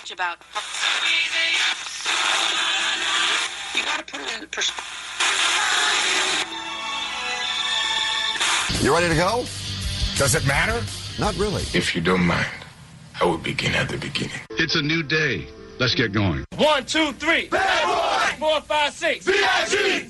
about. You gotta put it in perspective. You ready to go? Does it matter? Not really. If you don't mind, I will begin at the beginning. It's a new day. Let's get going. 1, 2, 3. Bad boy! 4, 5, 6. VIG!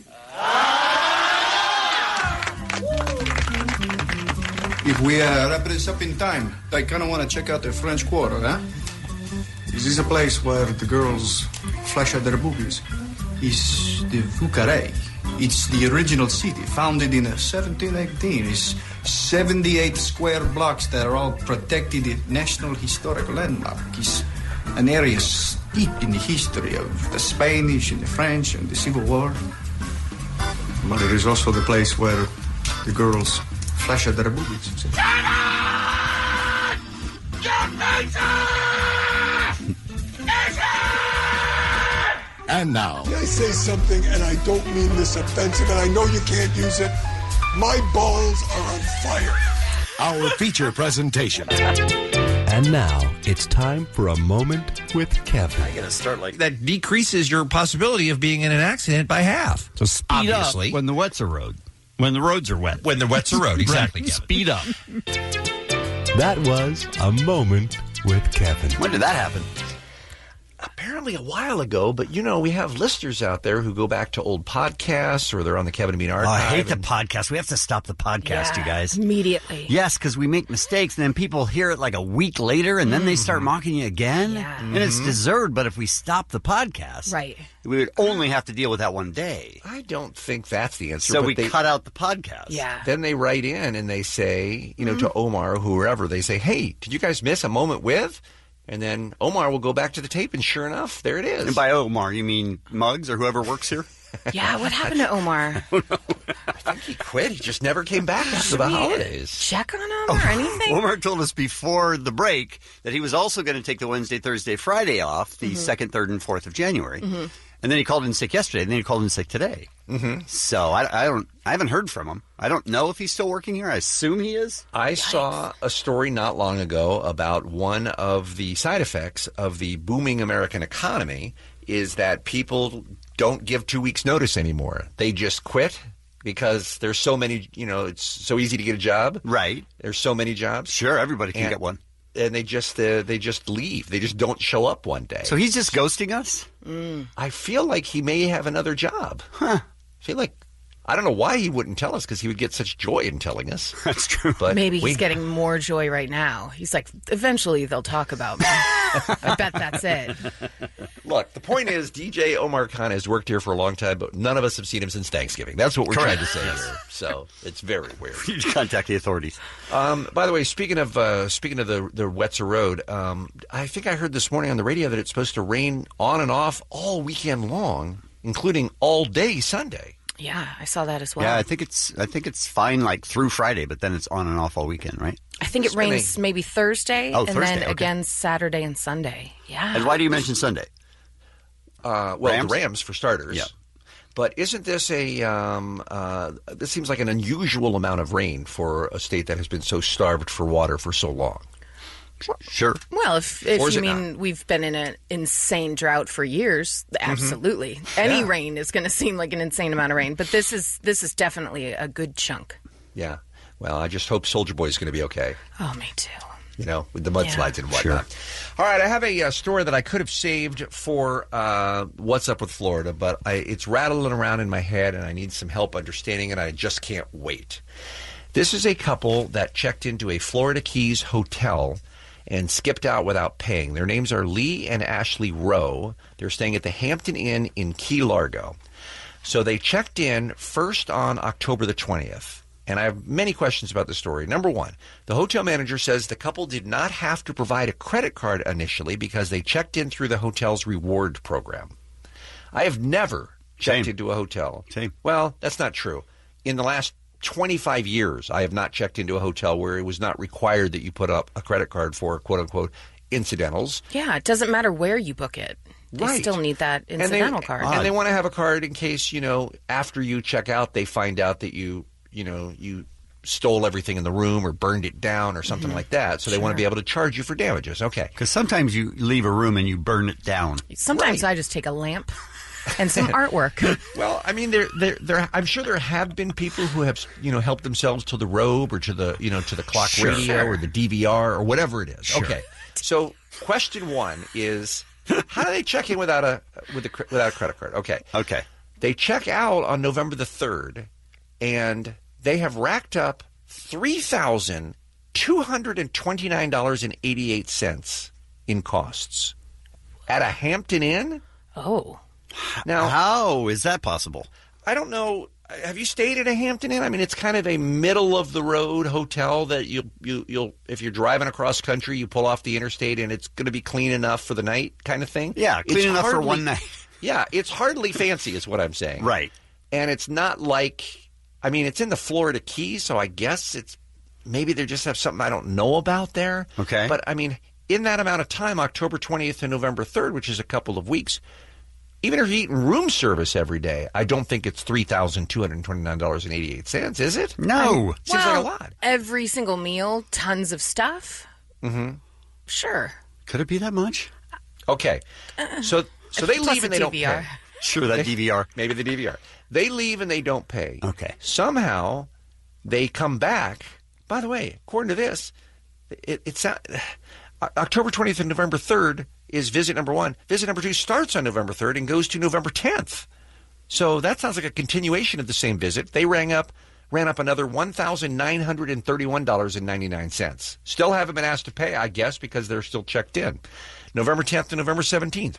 If we wrap this up in time, I kind of want to check out the French Quarter, huh? This is a place where the girls flash out their boobies. It's the Foucaret. It's the original city, founded in 1718. It's 78 square blocks that are all protected National Historic Landmark. It's an area steeped in the history of the Spanish and the French and the Civil War. But it is also the place where the girls flash out their boobies. And now, Can I say something, and I don't mean this offensive, and I know you can't use it? My balls are on fire. our feature presentation. And now it's time for a moment with Kevin. I gotta start like that decreases your possibility of being in an accident by half. So speed obviously. up when the wet's a road. When the roads are wet. When the wet's a road, exactly. Right. Speed up. That was a moment with Kevin. When did that happen? Apparently a while ago, but you know, we have listeners out there who go back to old podcasts or they're on the Kevin and Bean archive. I hate the podcast. We have to stop the podcast, you guys. Immediately. Yes, because we make mistakes, and then people hear it like a week later, and then they start mocking you again. Yeah. And it's deserved, but if we stop the podcast, Right. we would only have to deal with that one day. I don't think that's the answer. So but we cut out the podcast. Yeah. Then they write in and they say, you know, to Omar or whoever, they say, hey, did you guys miss a moment with? And then Omar will go back to the tape, and sure enough, there it is. And by Omar, you mean Muggs or whoever works here? Yeah, what happened to Omar? I think he quit. He just never came back after the holidays. Check on him or anything? Omar told us before the break that he was also going to take the Wednesday, Thursday, Friday off, the 2nd, 3rd, and 4th of January. And then he called in sick yesterday, and then he called in sick today. So I haven't heard from him. I don't know if he's still working here. I assume he is. I saw a story not long ago about one of the side effects of the booming American economy is that people don't give 2 weeks' notice anymore. They just quit because there's so many, you know, it's so easy to get a job. Right. There's so many jobs. Sure, everybody can get one. And they just leave. They just don't show up one day. So he's just ghosting us? I feel like he may have another job. I feel like, I don't know why he wouldn't tell us, because he would get such joy in telling us. That's true. But Maybe he's getting more joy right now. He's like, eventually they'll talk about me. I bet that's it. Look, the point is, DJ Omar Khan has worked here for a long time, but none of us have seen him since Thanksgiving. That's what we're trying to say here. So it's very weird. You should contact the authorities. By the way, speaking of the Wetzer Road, I think I heard this morning on the radio that it's supposed to rain on and off all weekend long, including all day Sunday. Yeah, I saw that as well. Yeah, I think it's fine like through Friday, but then it's on and off all weekend, right? I think it rains maybe Thursday, and Thursday, then okay. again Saturday and Sunday. Yeah. And why do you mention Sunday? The Rams for starters. Yeah. But isn't this this seems like an unusual amount of rain for a state that has been so starved for water for so long? Sure. Well, if you mean we've been in an insane drought for years, absolutely. Any rain is going to seem like an insane amount of rain, but this is definitely a good chunk. Yeah. Well, I just hope Soldier Boy is going to be okay. Oh, me too. You know, with the mudslides and whatnot. Sure. All right, I have a story that I could have saved for What's Up with Florida, but it's rattling around in my head, and I need some help understanding it. I just can't wait. This is a couple that checked into a Florida Keys hotel and skipped out without paying. Their names are Lee and Ashley Rowe. They're staying at the Hampton Inn in Key Largo. So they checked in first on October the 20th. And I have many questions about the story. Number one, the hotel manager says the couple did not have to provide a credit card initially because they checked in through the hotel's reward program. I have never checked into a hotel. Well, that's not true. In the last 25 years, I have not checked into a hotel where it was not required that you put up a credit card for, quote-unquote, incidentals. Yeah, it doesn't matter where you book it. They still need that incidental card. And they want to have a card in case, you know, after you check out, they find out that you stole everything in the room or burned it down or something like that. So they want to be able to charge you for damages. Okay. Because sometimes you leave a room and you burn it down. Sometimes I just take a lamp and some artwork. Well, I mean, there. I'm sure there have been people who have, helped themselves to the robe or to the, to the clock radio or the DVR or whatever it is. Sure. Okay. So question one is, how do they check in without a credit card? Okay. Okay. They check out on November the 3rd, and they have racked up $3,229.88 in costs at a Hampton Inn. Oh. Now, how is that possible? I don't know. Have you stayed at a Hampton Inn? I mean, it's kind of a middle of the road hotel that you'll if you're driving across country, you pull off the interstate and it's going to be clean enough for the night, kind of thing. Yeah, clean enough for one night. Yeah, it's hardly fancy, is what I'm saying. Right. And it's not like, I mean, it's in the Florida Keys, so I guess it's maybe they just have something I don't know about there. Okay. But I mean, in that amount of time, October 20th to November 3rd, which is a couple of weeks. Even if you're eating room service every day, I don't think it's $3,229.88, is it? No. Seems like a lot. Every single meal, tons of stuff. Mm-hmm. Sure. Could it be that much? Okay. So they Plus leave and the they don't DVR. pay. Sure, that DVR. Maybe the DVR. They leave and they don't pay. Okay. Somehow, they come back. By the way, according to this, it's October 20th and November 3rd is visit number 1. Visit number 2 starts on November 3rd and goes to November 10th. So that sounds like a continuation of the same visit. They ran up another $1,931.99. Still haven't been asked to pay, I guess, because they're still checked in. November 10th to November 17th,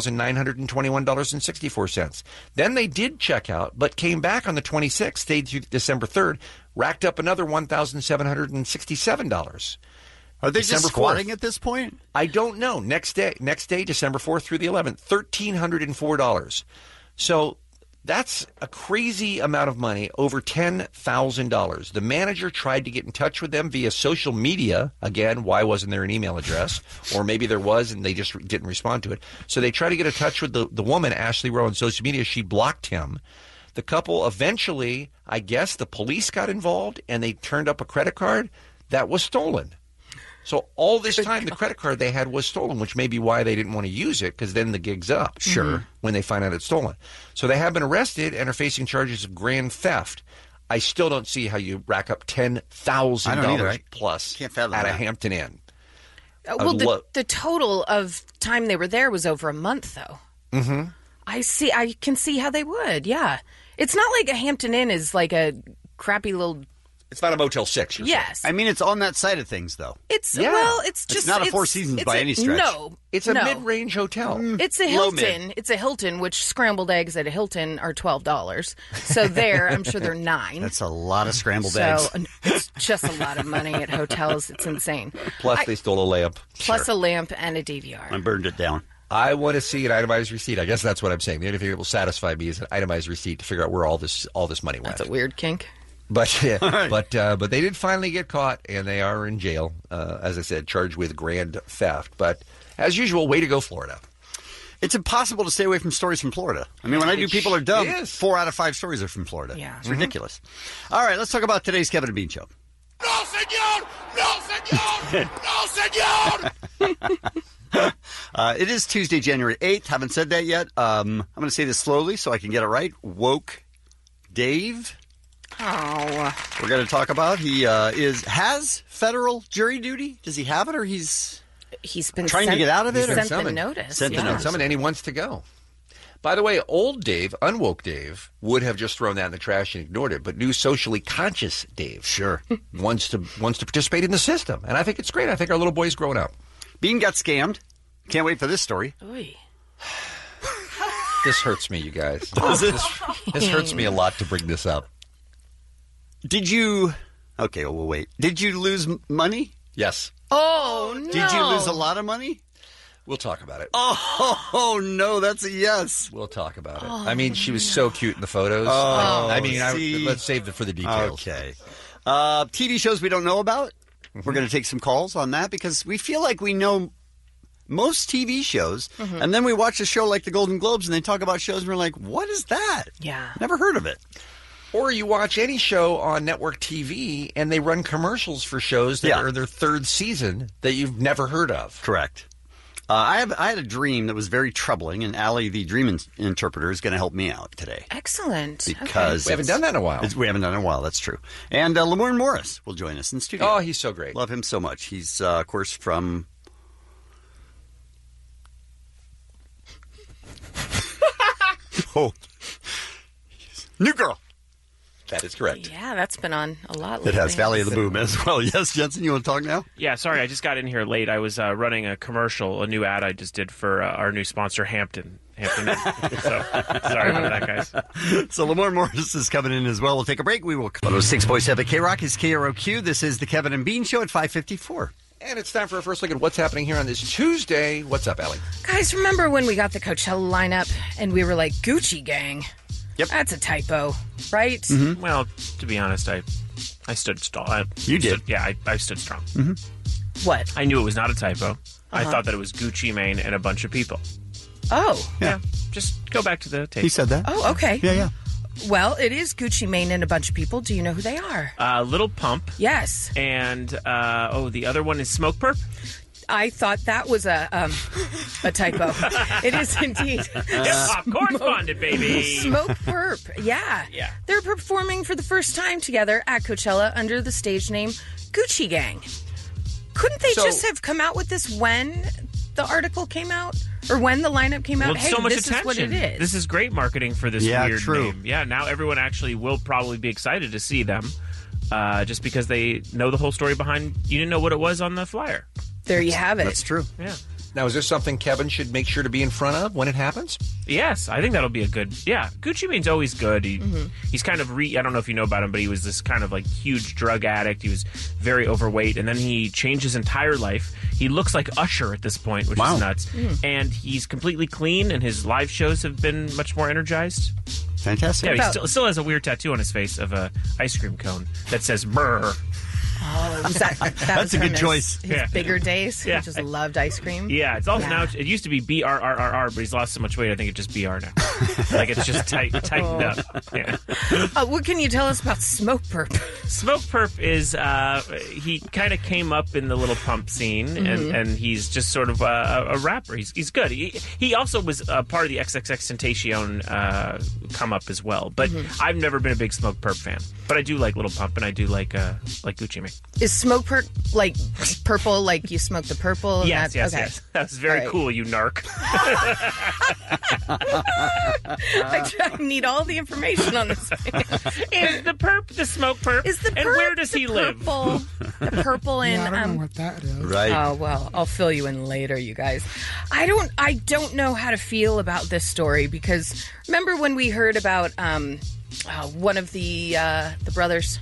$1,921.64. Then they did check out, but came back on the 26th, stayed through December 3rd, racked up another $1,767. Are they December just squatting 4th. at this point? I don't know. Next day, December 4th through the 11th, $1,304. So that's a crazy amount of money, over $10,000. The manager tried to get in touch with them via social media. Again, why wasn't there an email address? Or maybe there was and they just didn't respond to it. So they tried to get in touch with the woman, Ashley Rowe, on social media. She blocked him. The couple eventually, I guess, the police got involved and they turned up a credit card that was stolen. So all this time, the credit card they had was stolen, which may be why they didn't want to use it, because then the gig's up. Sure. When they find out it's stolen. So they have been arrested and are facing charges of grand theft. I still don't see how you rack up $10,000 plus Can't fathom at a that. Hampton Inn. Well, the total of time they were there was over a month, though. Mm-hmm. I can see how they would, yeah. It's not like a Hampton Inn is like a crappy little... It's not a Motel 6. You're Yes. I mean, it's on that side of things, though. It's, Yeah. well, it's just... It's not a Four Seasons by any stretch. No. It's a no. mid-range hotel. It's a Low Hilton. mid. It's a Hilton, which scrambled eggs at a Hilton are $12. So there, I'm sure they're $9. That's a lot of scrambled so eggs. it's just a lot of money at hotels. It's insane. Plus, they stole a lamp. Plus a lamp and a DVR. I burned it down. I want to see an itemized receipt. I guess that's what I'm saying. The only thing that will satisfy me is an itemized receipt to figure out where all this money went. That's a weird kink. But but they did finally get caught, and they are in jail, as I said, charged with grand theft. But as usual, way to go, Florida. It's impossible to stay away from stories from Florida. I mean, when I do People Are Dumb, is. 4 out of 5 stories are from Florida. Yeah. It's ridiculous. All right, let's talk about today's Kevin and Bean Show. No, senor! No, senor! No, senor! It is Tuesday, January 8th. Haven't said that yet. I'm going to say this slowly so I can get it right. Woke Dave. Oh. We're going to talk about. He has federal jury duty. Does he have it, or he's been trying to get out of it? He's or sent the notice. Sent the yeah. notice. Someone, and he wants to go. By the way, old Dave, unwoke Dave, would have just thrown that in the trash and ignored it. But new socially conscious Dave, Sure, wants to participate in the system, and I think it's great. I think our little boy's growing up. Bean got scammed. Can't wait for this story. Oy. This hurts me, you guys. Does it? This hurts me a lot to bring this up. Did you? Okay, well, we'll wait. Did you lose money? Yes, Oh, no. Did you lose a lot of money? we'll talk about it. Oh no, that's a yes. We'll talk about it. I mean, she was so cute in the photos. Oh, I mean, see. let's save it for the details. Okay. TV shows we don't know about. We're going to take some calls on that because we feel like we know most TV shows, and then we watch a show like the Golden Globes and they talk about shows and we're like, what is that? Yeah. Never heard of it. Or you watch any show on network TV and they run commercials for shows that are their third season that you've never heard of. Correct. I had a dream that was very troubling, and Allie, the dream interpreter, is going to help me out today. Excellent. Because we haven't done that in a while. We haven't done it in a while, that's true. And Lamorne Morris will join us in studio. Oh, he's so great. Love him so much. He's, of course, from... New Girl. That is correct. Yeah, that's been on a lot lately. It has Valley of the Boom as well. Yes, Jensen, you want to talk now? Yeah, sorry, I just got in here late. I was running a commercial, a new ad I just did for our new sponsor, Hampton. So, sorry about that, guys. So Lamorne Morris is coming in as well. We'll take a break. We will... 106.7 K-Rock is KROQ. This is the Kevin and Bean Show at 5:54. And it's time for a first look at what's happening here on this Tuesday. What's up, Allie? Guys, remember when we got the Coachella lineup and we were like, Gucci Gang? Yep. That's a typo, right? Mm-hmm. Well, to be honest, I stood strong. You did? I stood strong. Mm-hmm. What? I knew it was not a typo. I thought that it was Gucci Mane and a bunch of people. Oh. Yeah. Just go back to the tape. He said that. Oh, okay. Yeah. Well, it is Gucci Mane and a bunch of people. Do you know who they are? Little Pump. Yes. And, the other one is Smoke Perp. I thought that was a typo. It is indeed. Hip-hop correspondent, baby. Smoke Perp. Yeah. They're performing for the first time together at Coachella under the stage name Gucci Gang. Couldn't they just have come out with this when the article came out? Or when the lineup came out? Well, so much this attention. is what it is. This is great marketing for this weird true. name. Yeah, now everyone actually will probably be excited to see them just because they know the whole story behind... You didn't know what it was on the flyer. There you have it. That's true. Yeah. Now, is this something Kevin should make sure to be in front of when it happens? Yes, I think that'll be a good... Yeah, Gucci Mane's always good. He's kind of... I don't know if you know about him, but he was this kind of like huge drug addict. He was very overweight, and then he changed his entire life. He looks like Usher at this point, which is nuts. And he's completely clean, and his live shows have been much more energized. Fantastic. Yeah, he still has a weird tattoo on his face of a ice cream cone that says "Brr." Oh, that's a good choice. His bigger days. Yeah. He just loved ice cream. Yeah, it's also now. It used to be BRRRR, but he's lost so much weight. I think it's just BR now. Like it's just tightened up. Yeah. What can you tell us about Smoke Perp? Smoke Perp is he kind of came up in the Little Pump scene, and he's just sort of a rapper. He's good. He also was part of the XXXTentacion come up as well. But I've never been a big Smoke Perp fan. But I do like Little Pump, and I do like Gucci Mane. Is Smoke Perp like purple, like you smoke the purple? Yes. That's very cool, you narc. I need all the information on this. Is the perp the Smoke Perp? Is the perp and where does he live? The purple and I don't know what that is. Right. Oh well, I'll fill you in later, you guys. I don't know how to feel about this story because remember when we heard about one of the brothers.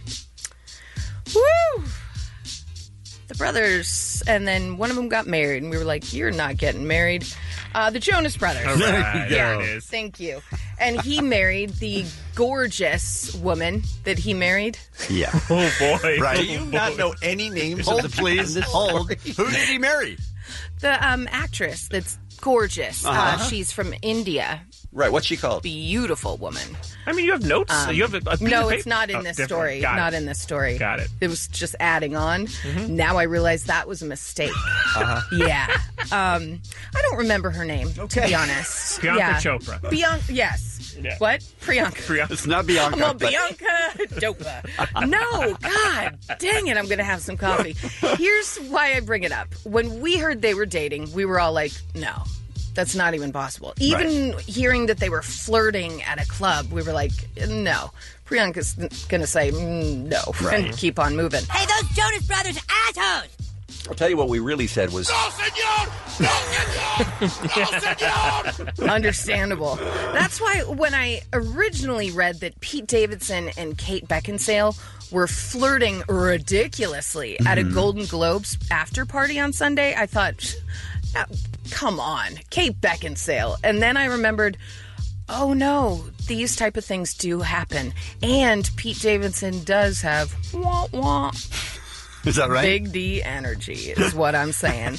Woo! The brothers, and then one of them got married, and we were like, "You're not getting married." The Jonas Brothers. All right. Yeah, There it is. thank you. And he married the gorgeous woman that he married. Yeah. Oh boy! Right. Do you not know any names Hold, of the please. Hold. Who did he marry? The actress that's gorgeous. She's from India. Right, what's she called? Beautiful woman. I mean, you have notes. You have a piece No, of it's paper? not in this different. story. Got Not it. in this story. Got it. It was just adding on. Now I realize that was a mistake. Yeah. I don't remember her name, to be honest. Bianca Chopra. Bianca, yes. Yeah. What? Priyanka. It's not Bianca. I'm on but- Bianca Dopa. No, God dang it, I'm going to have some coffee. Here's why I bring it up. When we heard they were dating, we were all like, no. That's not even possible. Even hearing that they were flirting at a club, we were like, no. Priyanka's going to say no and keep on moving. Hey, those Jonas Brothers assholes! I'll tell you what we really said was... No, senor! No, senor! No, senor! Understandable. That's why when I originally read that Pete Davidson and Kate Beckinsale were flirting ridiculously at a Golden Globes after party on Sunday, I thought... come on, Kate Beckinsale. And then I remembered, oh no, these type of things do happen. And Pete Davidson does have wah-wah. Is that right? Big D energy is what I'm saying.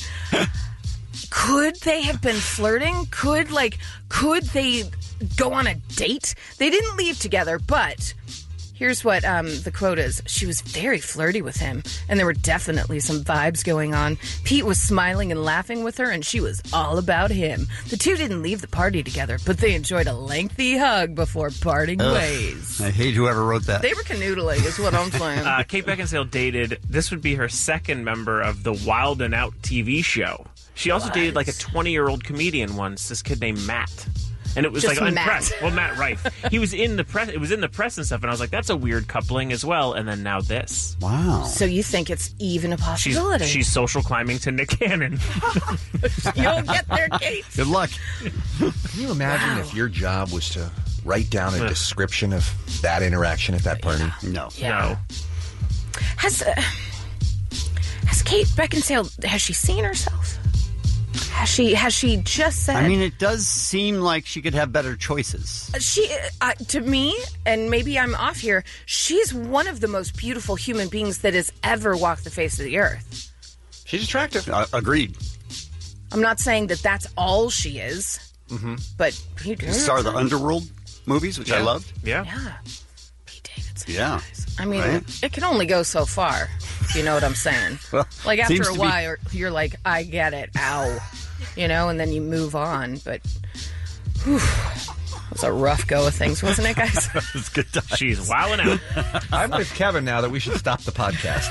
Could they have been flirting? Could they go on a date? They didn't leave together, but Here's what the quote is. She was very flirty with him, and there were definitely some vibes going on. Pete was smiling and laughing with her, and she was all about him. The two didn't leave the party together, but they enjoyed a lengthy hug before parting ways. I hate whoever wrote that. They were canoodling, is what I'm saying. Kate Beckinsale dated, this would be her second member of the Wild and Out TV show. She also dated like a 20-year-old comedian once, this kid named Matt. And it was Just like Matt. press. Well, Matt Rife. He was in the press. It was in the press and stuff, and I was like, "That's a weird coupling as well." And then now this. Wow. So you think it's even a possibility? She's social climbing to Nick Cannon. You'll get there, Kate. Good luck. Can you imagine if your job was to write down a description of that interaction at that party? No. No. Has Kate Beckinsale, has she seen herself? Has she just said? I mean, it does seem like she could have better choices. She, to me, and maybe I'm off here, she's one of the most beautiful human beings that has ever walked the face of the earth. She's attractive. Agreed. I'm not saying that that's all she is, but Star of the Underworld movies, which I loved. Yeah. Yeah. Pete Davidson. Yeah. I mean, Right? it can only go so far. You know what I'm saying? Well, like after seems a to be- while, you're like, I get it. Ow. You know, and then you move on. But whew, it was a rough go of things, wasn't it, guys? It's good times. She's wilding out. I'm with Kevin now that we should stop the podcast.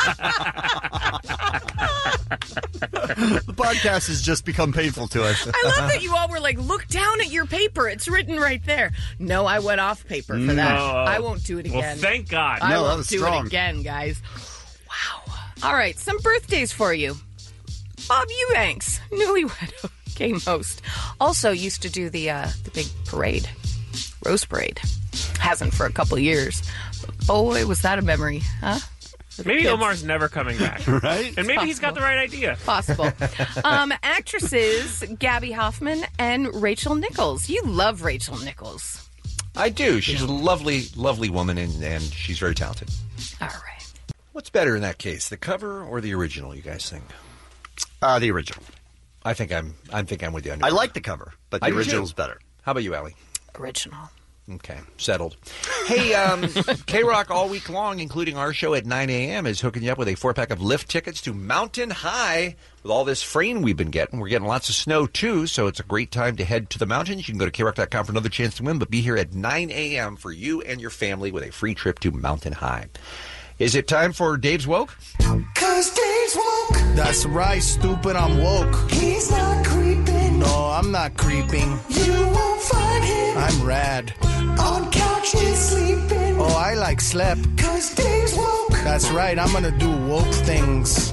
The podcast has just become painful to us. I love that you all were like, look down at your paper. It's written right there. No, I went off paper for that. No. I won't do it again. Well, thank God. I No, that won't was do strong. it again, guys. Wow. All right, some birthdays for you. Bob Eubanks, newlywed game host, also used to do the big parade, Rose Parade. Hasn't for a couple years. But boy, was that a memory, huh? Maybe Kids. Omar's never coming back. Right? And maybe he's got the right idea. Possible. Actresses Gabby Hoffman and Rachel Nichols. You love Rachel Nichols. I do. She's a lovely, lovely woman, and she's very talented. All right. What's better in that case, the cover or the original? You guys think? The original. I think I'm with you. I like the cover, but I the do too. original's better. How about you, Allie? Original. Okay, settled. Hey, K-Rock all week long, including our show at 9 a.m., is hooking you up with a 4-pack of lift tickets to Mountain High. With all this rain we've been getting, we're getting lots of snow, too, so it's a great time to head to the mountains. You can go to KRock.com for another chance to win, but be here at 9 a.m. for you and your family with a free trip to Mountain High. Is it time for Dave's Woke? 'Cause Dave's woke. That's right, stupid, I'm woke. He's not creeping. No, I'm not creeping. You won't find him I'm rad. on couches sleeping. Oh, I like slept. 'Cause Dave's woke. That's right, I'm gonna do woke things.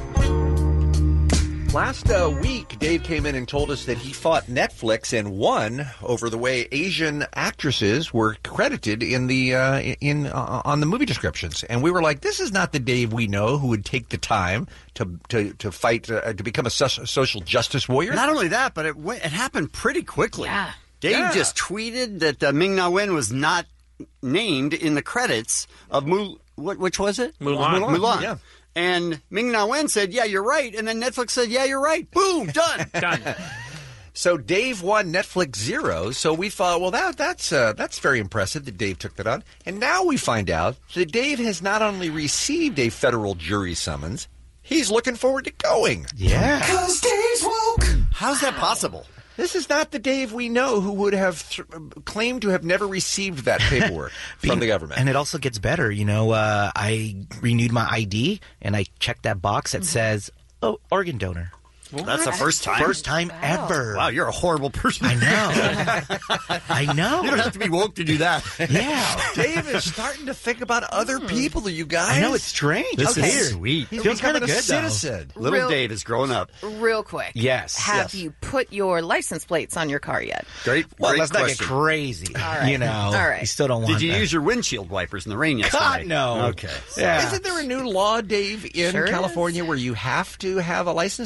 Last week, Dave came in and told us that he fought Netflix and won over the way Asian actresses were credited in the on the movie descriptions, and we were like, "This is not the Dave we know who would take the time to fight to become a social justice warrior." Not only that, but it happened pretty quickly. Yeah. Dave just tweeted that Ming-Na Wen was not named in the credits of which was it? Mulan. Yeah. And Ming-Na Wen said, "Yeah, you're right." And then Netflix said, "Yeah, you're right." Boom, done. Done. So Dave won Netflix Zero. So we thought, well, that's very impressive that Dave took that on. And now we find out that Dave has not only received a federal jury summons, he's looking forward to going. Yeah. 'Cause Dave's woke. How's that possible? This is not the Dave we know who would have claimed to have never received that paperwork from the government. And it also gets better. You know, I renewed my ID and I checked that box that says, "Oh, organ donor." That's the first time? First time ever. Wow, you're a horrible person. I know. I know. You don't have to be woke to do that. Yeah. Dave is starting to think about other people, you guys. I know, it's strange. This It's is weird. sweet. He's Feels becoming kinda a good, though. citizen. Little Dave is growing up. Real quick. Yes. Have Yes. you put your license plates on your car yet? Great. Well, great let's not get question. crazy. right. You know, All right. you still don't want Did you that. use your windshield wipers in the rain yesterday? God, no. Okay. Yeah. Isn't there a new law, Dave, in Sure California where you have to have a license plate now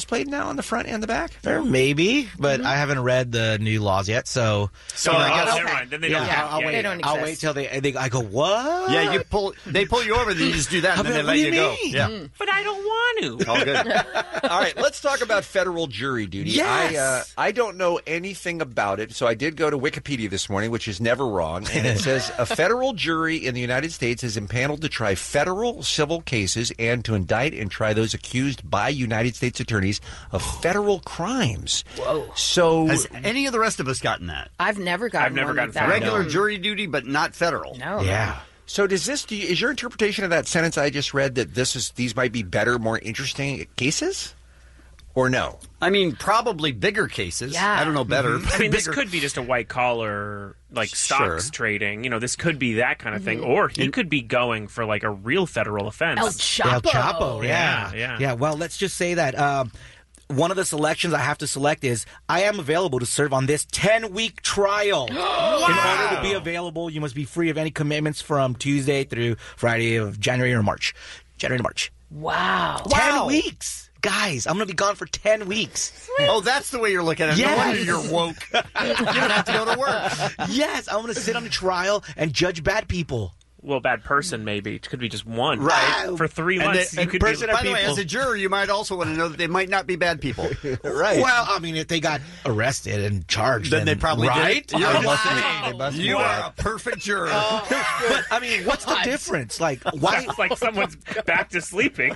trial in the front and the back? Or maybe, but I haven't read the new laws yet, so. So never mind. Then they don't. I'll wait. They don't I'll exist. wait till I go, what? Yeah, they pull you over, then you just do that, and then they let you go. Yeah. But I don't want to. All good. All right, let's talk about federal jury duty. Yes. I don't know anything about it, so I did go to Wikipedia this morning, which is never wrong, and it says a federal jury in the United States is impaneled to try federal civil cases and to indict and try those accused by United States attorneys of federal crimes. Whoa. So has any of the rest of us gotten that? I've never gotten one like that. Regular jury duty, but not federal. No. Yeah. So is your interpretation of that sentence I just read that these might be better, more interesting cases? Or no? I mean, probably bigger cases. Yeah. I don't know better. I mean, this could be just a white collar, like stocks trading. You know, this could be that kind of thing. Or he could be going for like a real federal offense. El Chapo. El Chapo, yeah. Yeah. Well, let's just say that one of the selections I have to select is I am available to serve on this 10-week trial. In order to be available, you must be free of any commitments from Tuesday through Friday of January to March. Wow. 10 weeks. Guys, I'm going to be gone for 10 weeks. Oh, that's the way you're looking at it. Yes. No wonder you're woke. You don't have to go to work. Yes, I'm going to sit on the trial and judge bad people. Well, bad person maybe. It could be just one. Right. For 3 months, you could be... By the way, as a juror, you might also want to know that they might not be bad people. Right. Well, I mean, if they got arrested and charged, Then they probably right? did. You are a perfect juror. But, I mean, what's the difference? Like, why? Sounds like someone's back to sleeping.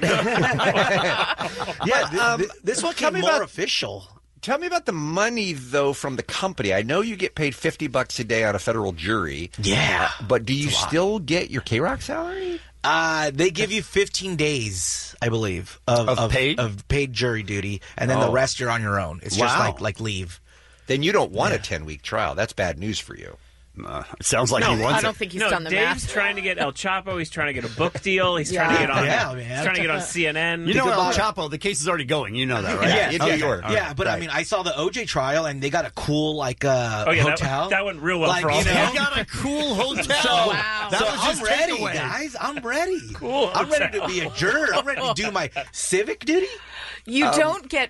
Yeah, this one came more official. Tell me about the money, though, from the company. I know you get paid $50 a day on a federal jury. Yeah. But do you still get your K-Rock salary? They give you 15 days, I believe, of paid jury duty, and then the rest you're on your own. It's just like leave. Then you don't want a 10-week trial. That's bad news for you. It sounds like he wants I don't think he's done the Dave's math. trying to get El Chapo. He's trying to get a book deal. He's trying to get on. He's trying to get on CNN. You know El Chapo, the case is already going. You know that, right? In New York. Yeah, but I mean, I saw the OJ trial, and they got a cool hotel. That went real well for all. You know, They got a cool hotel. Wow. That was I'm his ready, takeaway. guys. I'm ready. Cool I'm ready to hotel. be a juror. I'm ready to do my civic duty. You don't get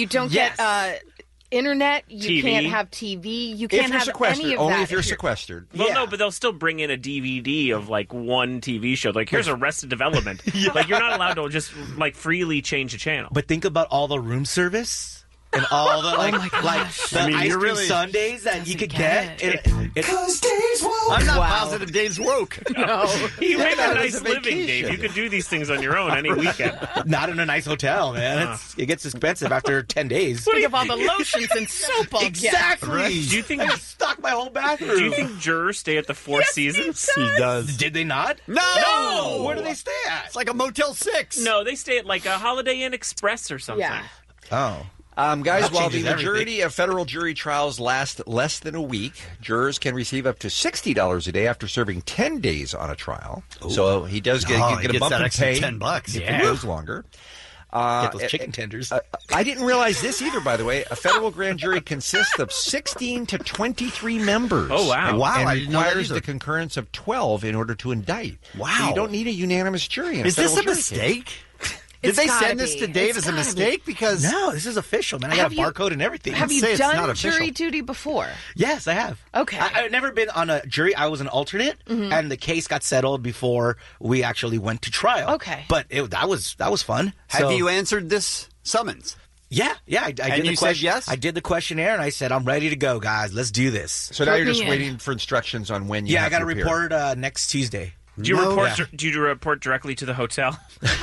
internet. You TV. can't have TV. You If can't you're have sequestered, any of only that. if you're sequestered. Well, no, but they'll still bring in a DVD of like one TV show. Like, here's Arrested Development. Like, you're not allowed to just like freely change a channel. But think about all the room service and all the like the ice cream sundaes that you could get. Cause Dave's woke. I'm not positive Dave's woke. You make that a as nice a living, vacation. Dave. You could do these things on your own any weekend. Not in a nice hotel, man. It gets expensive after 10 days. Think of all the lotions and soap I'll get. Exactly. Do you think? I gotta stock my whole bathroom. Do you think jurors stay at the Four Seasons? He does. Did they not? No! Where do they stay at? It's like a Motel 6. No, they stay at like a Holiday Inn Express or something. Yeah. Oh. Guys, That while the changes majority of federal jury trials last less than a week, jurors can receive up to $60 a day after serving 10 days on a trial. Ooh. So he does get he a gets bump that in extra pay $10. if it goes longer. Get those chicken tenders. I didn't realize this either, by the way. A federal grand jury consists of 16 to 23 members. Oh, wow. And, Wow, and I didn't know that requires either. the concurrence of 12 in order to indict. Wow. So you don't need a unanimous jury in Is a federal this a jury case. mistake? Did It's they gotta send this be. to Dave It's as a gotta mistake? Because No, this is official, man. I got Have a you- barcode and everything. Have you say it's not done official. jury duty before? Yes, I have. Okay. I've never been on a jury. I was an alternate, and the case got settled before we actually went to trial. Okay. But that was fun. have So- you answered this summons? Yeah. I did And the you said question. yes? I did the questionnaire, and I said, I'm ready to go, guys. Let's do this. So now you're Put just me in. waiting for instructions on when you Yeah, I have got to to appear. report next Tuesday. Do you No. report? Yeah. Do you report directly to the hotel?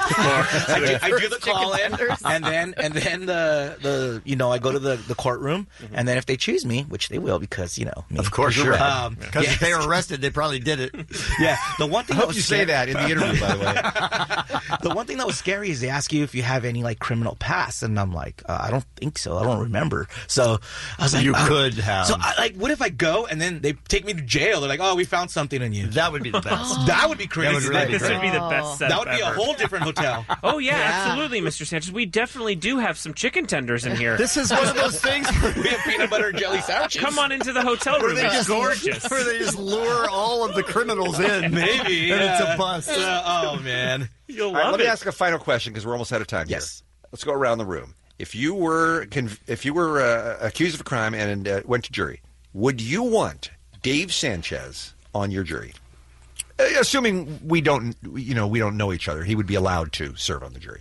I do the call in, and then the I go to the courtroom, and then if they choose me, which they will, because me. Of course, sure. Because yes. if they were arrested, they probably did it. Yeah, the one thing I that hope was you say scary- that in the interview, by the way. The one thing that was scary is they ask you if you have any criminal past, and I'm like, I don't think so. I don't remember. So I was like, You could have. So what if I go and then they take me to jail? They're like, oh, we found something in you. That would be the best. That would be crazy. That would really be This great. would be the best setup That would be a ever. whole different hotel. Oh yeah, absolutely, Mr. Sanchez. We definitely do have some chicken tenders in here. This is one of those things where We have peanut butter and jelly sandwiches. Come on into the hotel room. It's gorgeous. where they just lure all of the criminals in. Maybe. And yeah. it's a bust. Oh, man. You'll All right, love let me it. ask a final question because we're almost out of time Yes. here. Let's go around the room. if you were accused of a crime and went to jury, would you want Dave Sanchez on your jury? Assuming we don't know each other, he would be allowed to serve on the jury.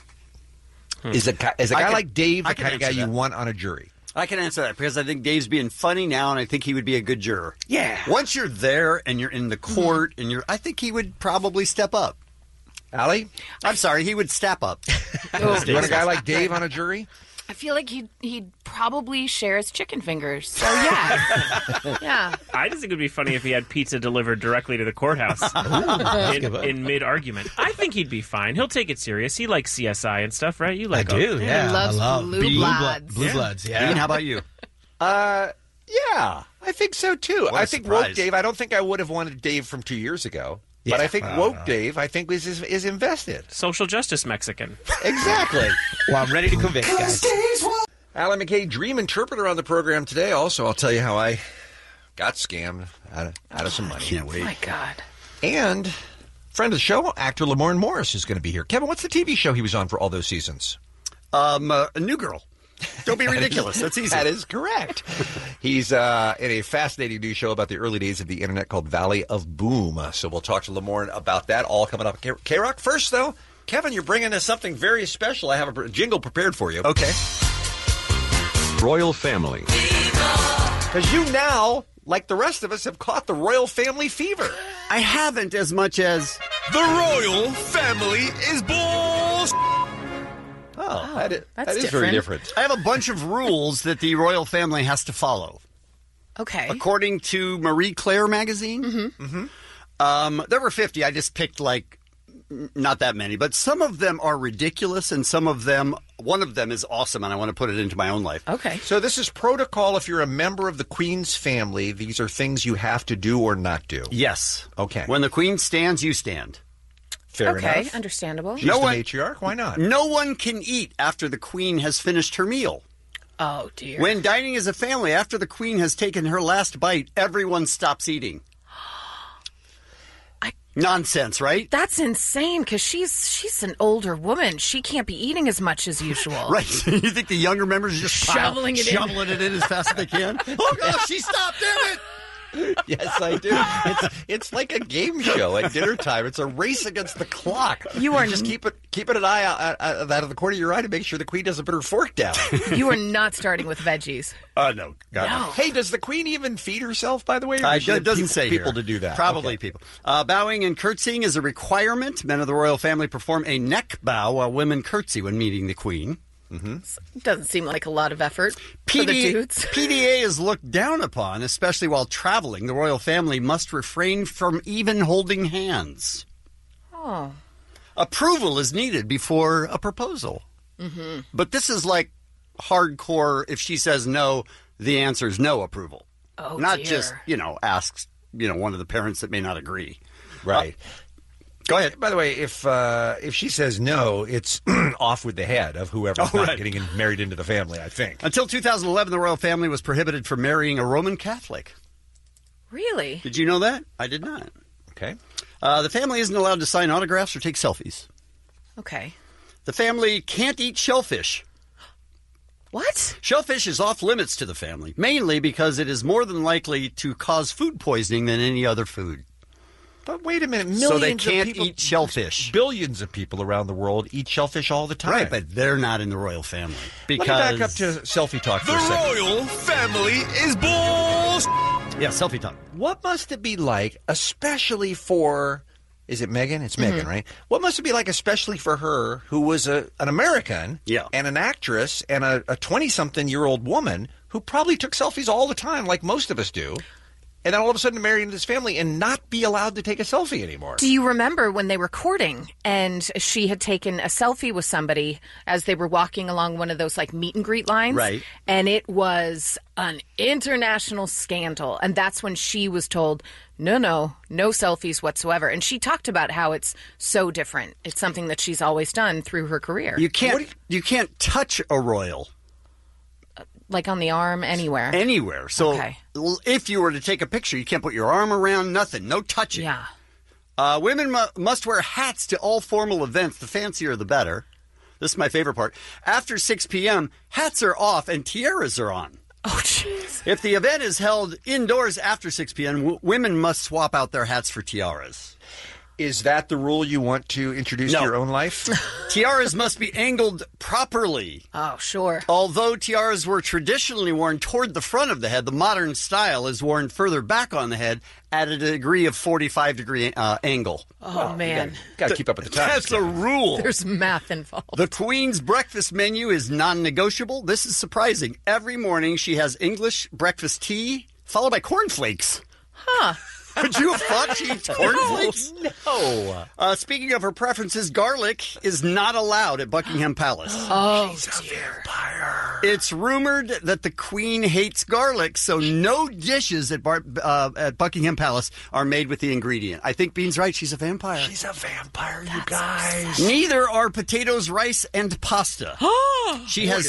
Is a guy like Dave the kind of guy you want on a jury? I can answer that because I think Dave's being funny now, and I think he would be a good juror. Yeah. Once you're there and you're in the court, and I think he would probably step up. Allie? I'm sorry, he would step up. You want a guy like Dave on a jury? I feel like he'd probably share his chicken fingers. So yeah, yeah. I just think it would be funny if he had pizza delivered directly to the courthouse in mid-argument. I think he'd be fine. He'll take it serious. He likes CSI and stuff, right? You like? I do. Yeah, He loves I love Blue Bloods. Blue Bloods. Yeah. Ian, how about you? Yeah, I think so too. What a I think surprise. woke Dave. I don't think I would have wanted Dave from 2 years ago. Yeah. But I think woke Dave, is invested. Social justice Mexican. Exactly. Well, I'm ready to convict, guys. Allie McKay, dream interpreter on the program today. Also, I'll tell you how I got scammed out of some money. Can't wait. Oh my God. And friend of the show, actor Lamorne Morris is going to be here. Kevin, what's the TV show he was on for all those seasons? A New Girl. Don't be ridiculous. That's easy. That is correct. He's in a fascinating new show about the early days of the internet called Valley of Boom. So we'll talk to Lamorne about that, all coming up. K-Rock, first, though, Kevin, you're bringing us something very special. I have a jingle prepared for you. Okay. Royal Family. Because you now, like the rest of us, have caught the royal family fever. I haven't as much as The Royal Family is balls. Oh, that is different. very different. I have a bunch of rules that the royal family has to follow. Okay. According to Marie Claire magazine, there were 50. I just picked not that many, but some of them are ridiculous, and one of them is awesome, and I want to put it into my own life. Okay. So this is protocol if you're a member of the Queen's family. These are things you have to do or not do. Yes. Okay. When the Queen stands, you stand. Fair Okay, enough. understandable. She's the matriarch. Why not? No one can eat after the Queen has finished her meal. Oh, dear. When dining as a family, after the Queen has taken her last bite, everyone stops eating. Nonsense, right? That's insane because she's an older woman. She can't be eating as much as usual. Right. You think the younger members are just Shoveling it in as fast as they can? Oh, gosh, she stopped, damn it! Yes, I do. It's like a game show at dinner time. It's a race against the clock. You are just keeping an eye out of the corner of your eye to make sure the Queen doesn't put her fork down. You are not starting with veggies. No. No. Hey, does the Queen even feed herself, by the way? It doesn't say people here. to do that. Probably Okay. people. Bowing and curtsying is a requirement. Men of the royal family perform a neck bow while women curtsy when meeting the Queen. Doesn't seem like a lot of effort for the dudes. PDA is looked down upon, especially while traveling. The royal family must refrain from even holding hands. Oh. Approval is needed before a proposal. Mm-hmm. But this is like hardcore. If she says no, the answer is no approval. Oh, Not dear. just, asks, one of the parents that may not agree. Right. Go ahead. By the way, if she says no, it's off with the head of whoever's not getting married into the family, I think. Until 2011, the royal family was prohibited from marrying a Roman Catholic. Really? Did you know that? I did not. Okay. The family isn't allowed to sign autographs or take selfies. Okay. The family can't eat shellfish. What? Shellfish is off limits to the family, mainly because it is more than likely to cause food poisoning than any other food. But wait a minute, millions So they of can't people, eat shellfish. Billions of people around the world eat shellfish all the time. Right, but they're not in the royal family. Because Let me back up to selfie talk for a second. Royal Family is balls. Yeah, selfie talk. What must it be like, especially for... Is it Meghan? It's Meghan, right? What must it be like, especially for her, who was an American and an actress and a 20-something-year-old woman who probably took selfies all the time, like most of us do, and then all of a sudden marry into this family and not be allowed to take a selfie anymore? Do you remember when they were courting and she had taken a selfie with somebody as they were walking along one of those like meet and greet lines? Right. And it was an international scandal. And that's when she was told, no selfies whatsoever. And she talked about how it's so different. It's something that she's always done through her career. You can't touch a royal. Like on the arm, anywhere. Anywhere. So Okay. if you were to take a picture, you can't put your arm around, nothing. No touching. Yeah. Women must wear hats to all formal events. The fancier, the better. This is my favorite part. After 6 p.m., hats are off and tiaras are on. Oh, jeez. If the event is held indoors after 6 p.m., women must swap out their hats for tiaras. Is that the rule you want to introduce to your own life? Tiaras must be angled properly. Oh, sure. Although tiaras were traditionally worn toward the front of the head, the modern style is worn further back on the head at a degree of 45-degree angle. Oh, man. Got to keep up with the times. That's a rule. There's math involved. The Queen's breakfast menu is non-negotiable. This is surprising. Every morning she has English breakfast tea, followed by cornflakes. Huh. Would you have thought she eats cornflakes? No. Speaking of her preferences, garlic is not allowed at Buckingham Palace. Oh, She's a vampire. It's rumored that the Queen hates garlic, so no dishes at Buckingham Palace are made with the ingredient. I think Bean's right. She's a vampire. She's a vampire, you guys. Neither are potatoes, rice, and pasta. She has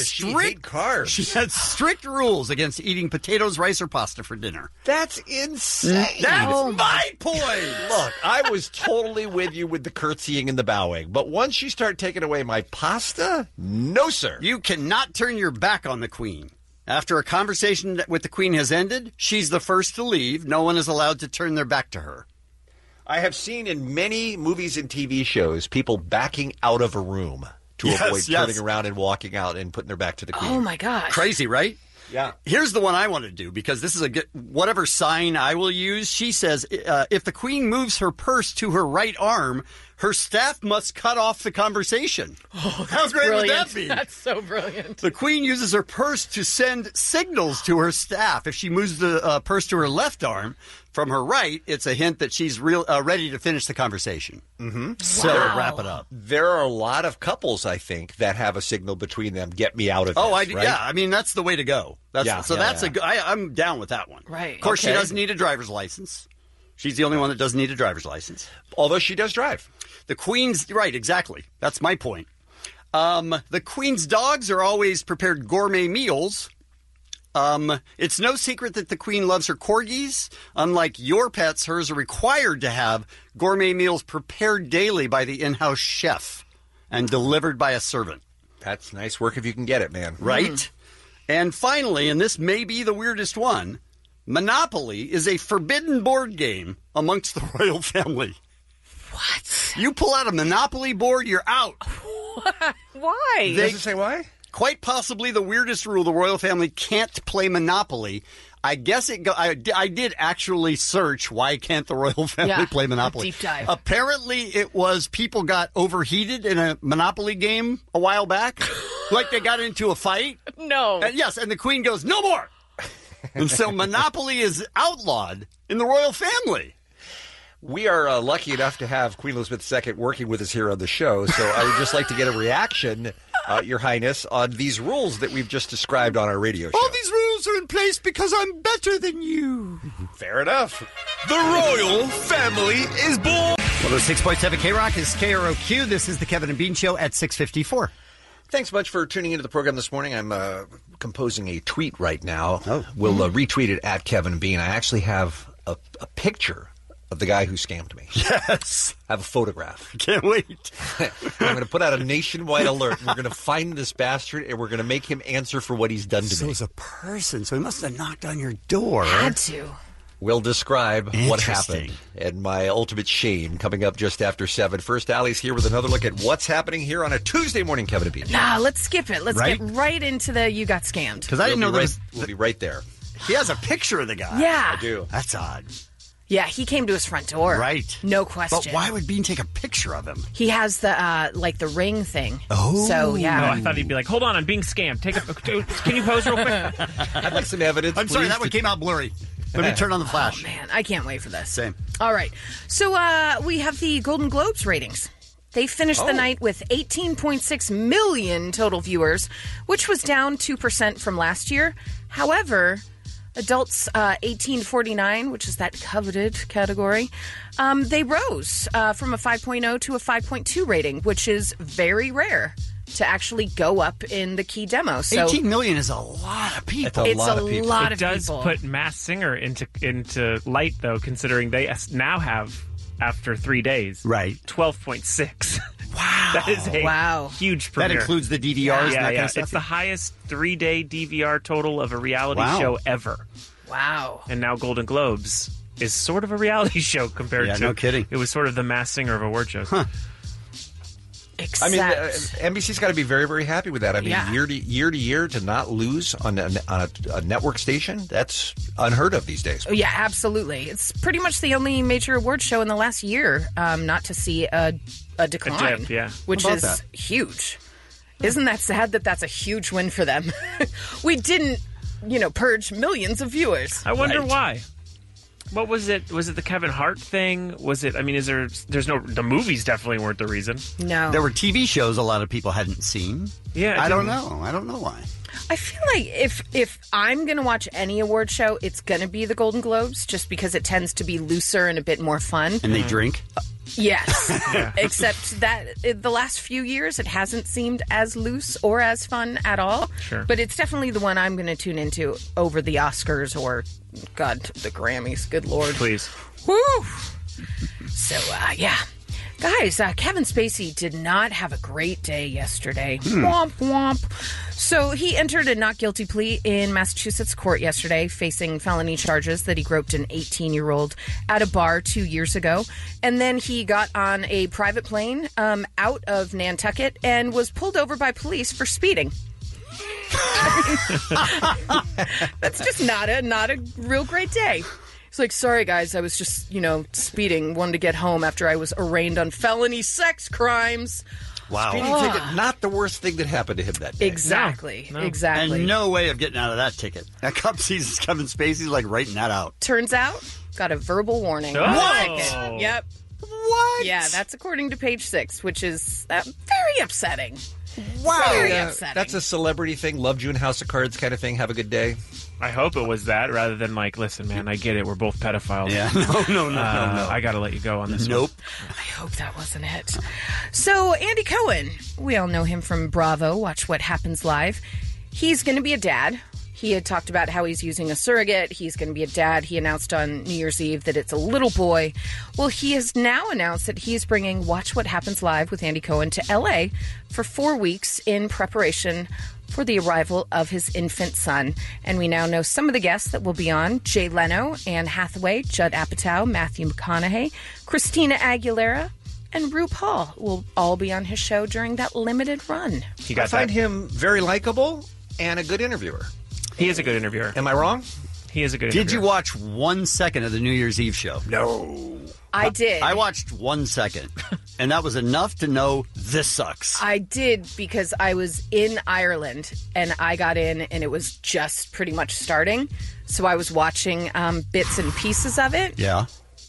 strict rules against eating potatoes, rice, or pasta for dinner. That's insane. That's my point. Look, I was totally with you with the curtsying and the bowing, but once you start taking away my pasta, no, sir. You cannot turn your back on the Queen. After a conversation with the Queen has ended, she's the first to leave. No one is allowed to turn their back to her. I have seen in many movies and TV shows people backing out of a room to avoid turning around and walking out and putting their back to the Queen. Oh, my gosh. Crazy, right? Yeah. Here's the one I want to do, because this is whatever sign I will use. She says, if the Queen moves her purse to her right arm, her staff must cut off the conversation. Oh, how great brilliant. would that be? That's so brilliant. The Queen uses her purse to send signals to her staff. If she moves the purse to her left arm from her right, it's a hint that she's ready to finish the conversation. Mm-hmm. So wrap it up. There are a lot of couples, I think, that have a signal between them, get me out of this. Right? Yeah, I mean, that's the way to go. I'm down with that one. Right. Of course, she doesn't need a driver's license. She's the only one that doesn't need a driver's license. Although she does drive. The Queen's... Right, exactly. That's my point. The Queen's dogs are always prepared gourmet meals. It's no secret that the Queen loves her corgis. Unlike your pets, hers are required to have gourmet meals prepared daily by the in-house chef and delivered by a servant. That's nice work if you can get it, man. Right? And finally, and this may be the weirdest one, Monopoly is a forbidden board game amongst the royal family. What? You pull out a Monopoly board, you're out. Why? Does it say why? Quite possibly the weirdest rule. The royal family can't play Monopoly. I guess I did actually search why can't the royal family play Monopoly. Deep dive. Apparently it was people got overheated in a Monopoly game a while back. Like they got into a fight. No. And the Queen goes, no more. And so Monopoly is outlawed in the royal family. We are lucky enough to have Queen Elizabeth II working with us here on the show, so I would just like to get a reaction, Your Highness, on these rules that we've just described on our radio show. All these rules are in place because I'm better than you. Fair enough. The royal family is born. 106.7 K-Rock is KROQ. This is the Kevin and Bean Show at 6:54. Thanks much for tuning into the program this morning. I'm composing a tweet right now. Oh. We'll retweet it at Kevin and Bean. I actually have a picture of the guy who scammed me. Yes. I have a photograph. Can't wait. I'm going to put out a nationwide alert. We're going to find this bastard, and we're going to make him answer for what he's done to me. So he's a person, so he must have knocked on your door. Had to. We'll describe what happened and my ultimate shame coming up just after 7. First, Allie's here with another look at what's happening here on a Tuesday morning, Kevin and Bean. Nah, let's skip it. Let's get right into the you got scammed. Because I didn't know we'll be right there. He has a picture of the guy. Yeah. I do. That's odd. Yeah, he came to his front door. Right. No question. But why would Bean take a picture of him? He has the the ring thing. Oh. So, yeah. No, I thought he'd be like, hold on, I'm being scammed. Can you pose real quick? I'd like some evidence. I'm sorry, that one came out blurry. Let me turn on the flash. Oh, man, I can't wait for this. Same. All right. So we have the Golden Globes ratings. They finished the night with 18.6 million total viewers, which was down 2% from last year. However, adults 18 to 49, which is that coveted category, they rose from a 5.0 to a 5.2 rating, which is very rare to actually go up in the key demo. So 18 million is a lot of people. It's a lot of people. It does put Masked Singer into light, though, considering they now have, after 3 days, right, 12.6. Wow. That is a huge premiere. That includes the DVRs and that kind of stuff? It's the highest 3-day DVR total of a reality show ever. Wow. And now Golden Globes is sort of a reality show compared to... no kidding. It was sort of the Masked Singer of award shows. Except, I mean, NBC's got to be very, very happy with that. I mean, year to year to not lose on a network station, that's unheard of these days. Yeah, absolutely. It's pretty much the only major award show in the last year not to see a decline, a dip, yeah. which How is about huge. Isn't that sad that that's a huge win for them? We didn't, purge millions of viewers. I wonder why. What was it? Was it the Kevin Hart thing? Was it? I mean, the movies definitely weren't the reason. No. There were TV shows a lot of people hadn't seen. Yeah. I don't know. I don't know why. I feel like if I'm going to watch any award show, it's going to be the Golden Globes, just because it tends to be looser and a bit more fun. And they drink? Yes. Except that the last few years, it hasn't seemed as loose or as fun at all. Sure. But it's definitely the one I'm going to tune into over the Oscars or, God, the Grammys. Good Lord. Please. Woo! So, yeah. Guys, Kevin Spacey did not have a great day yesterday. Womp, womp. So he entered a not guilty plea in Massachusetts court yesterday, facing felony charges that he groped an 18-year-old at a bar 2 years ago. And then he got on a private plane out of Nantucket and was pulled over by police for speeding. That's just not a real great day. It's like, sorry, guys, I was just, speeding, wanted to get home after I was arraigned on felony sex crimes. Wow. Speeding ticket, not the worst thing that happened to him that day. Exactly. No. Exactly. And no way of getting out of that ticket. That cop sees Kevin Spacey's like writing that out. Turns out, got a verbal warning. Oh. What? Yep. What? Yeah, that's according to Page 6, which is very upsetting. Wow. Very upsetting. That's a celebrity thing. Loved you in House of Cards kind of thing. Have a good day. I hope it was that rather than like, listen, man, I get it. We're both pedophiles. Yeah. No. I got to let you go on this one. Nope. I hope that wasn't it. So, Andy Cohen, we all know him from Bravo, Watch What Happens Live. He's going to be a dad. He had talked about how he's using a surrogate. He's going to be a dad. He announced on New Year's Eve that it's a little boy. Well, he has now announced that he's bringing Watch What Happens Live with Andy Cohen to L.A. for 4 weeks in preparation for the arrival of his infant son. And we now know some of the guests that will be on: Jay Leno, Anne Hathaway, Judd Apatow, Matthew McConaughey, Christina Aguilera, and RuPaul will all be on his show during that limited run. I find him very likable and a good interviewer. He is a good interviewer. Am I wrong? He is a good interviewer. Did you watch 1 second of the New Year's Eve show? No. I did. I watched 1 second, and that was enough to know this sucks. I did, because I was in Ireland and I got in and it was just pretty much starting. So I was watching bits and pieces of it. Yeah.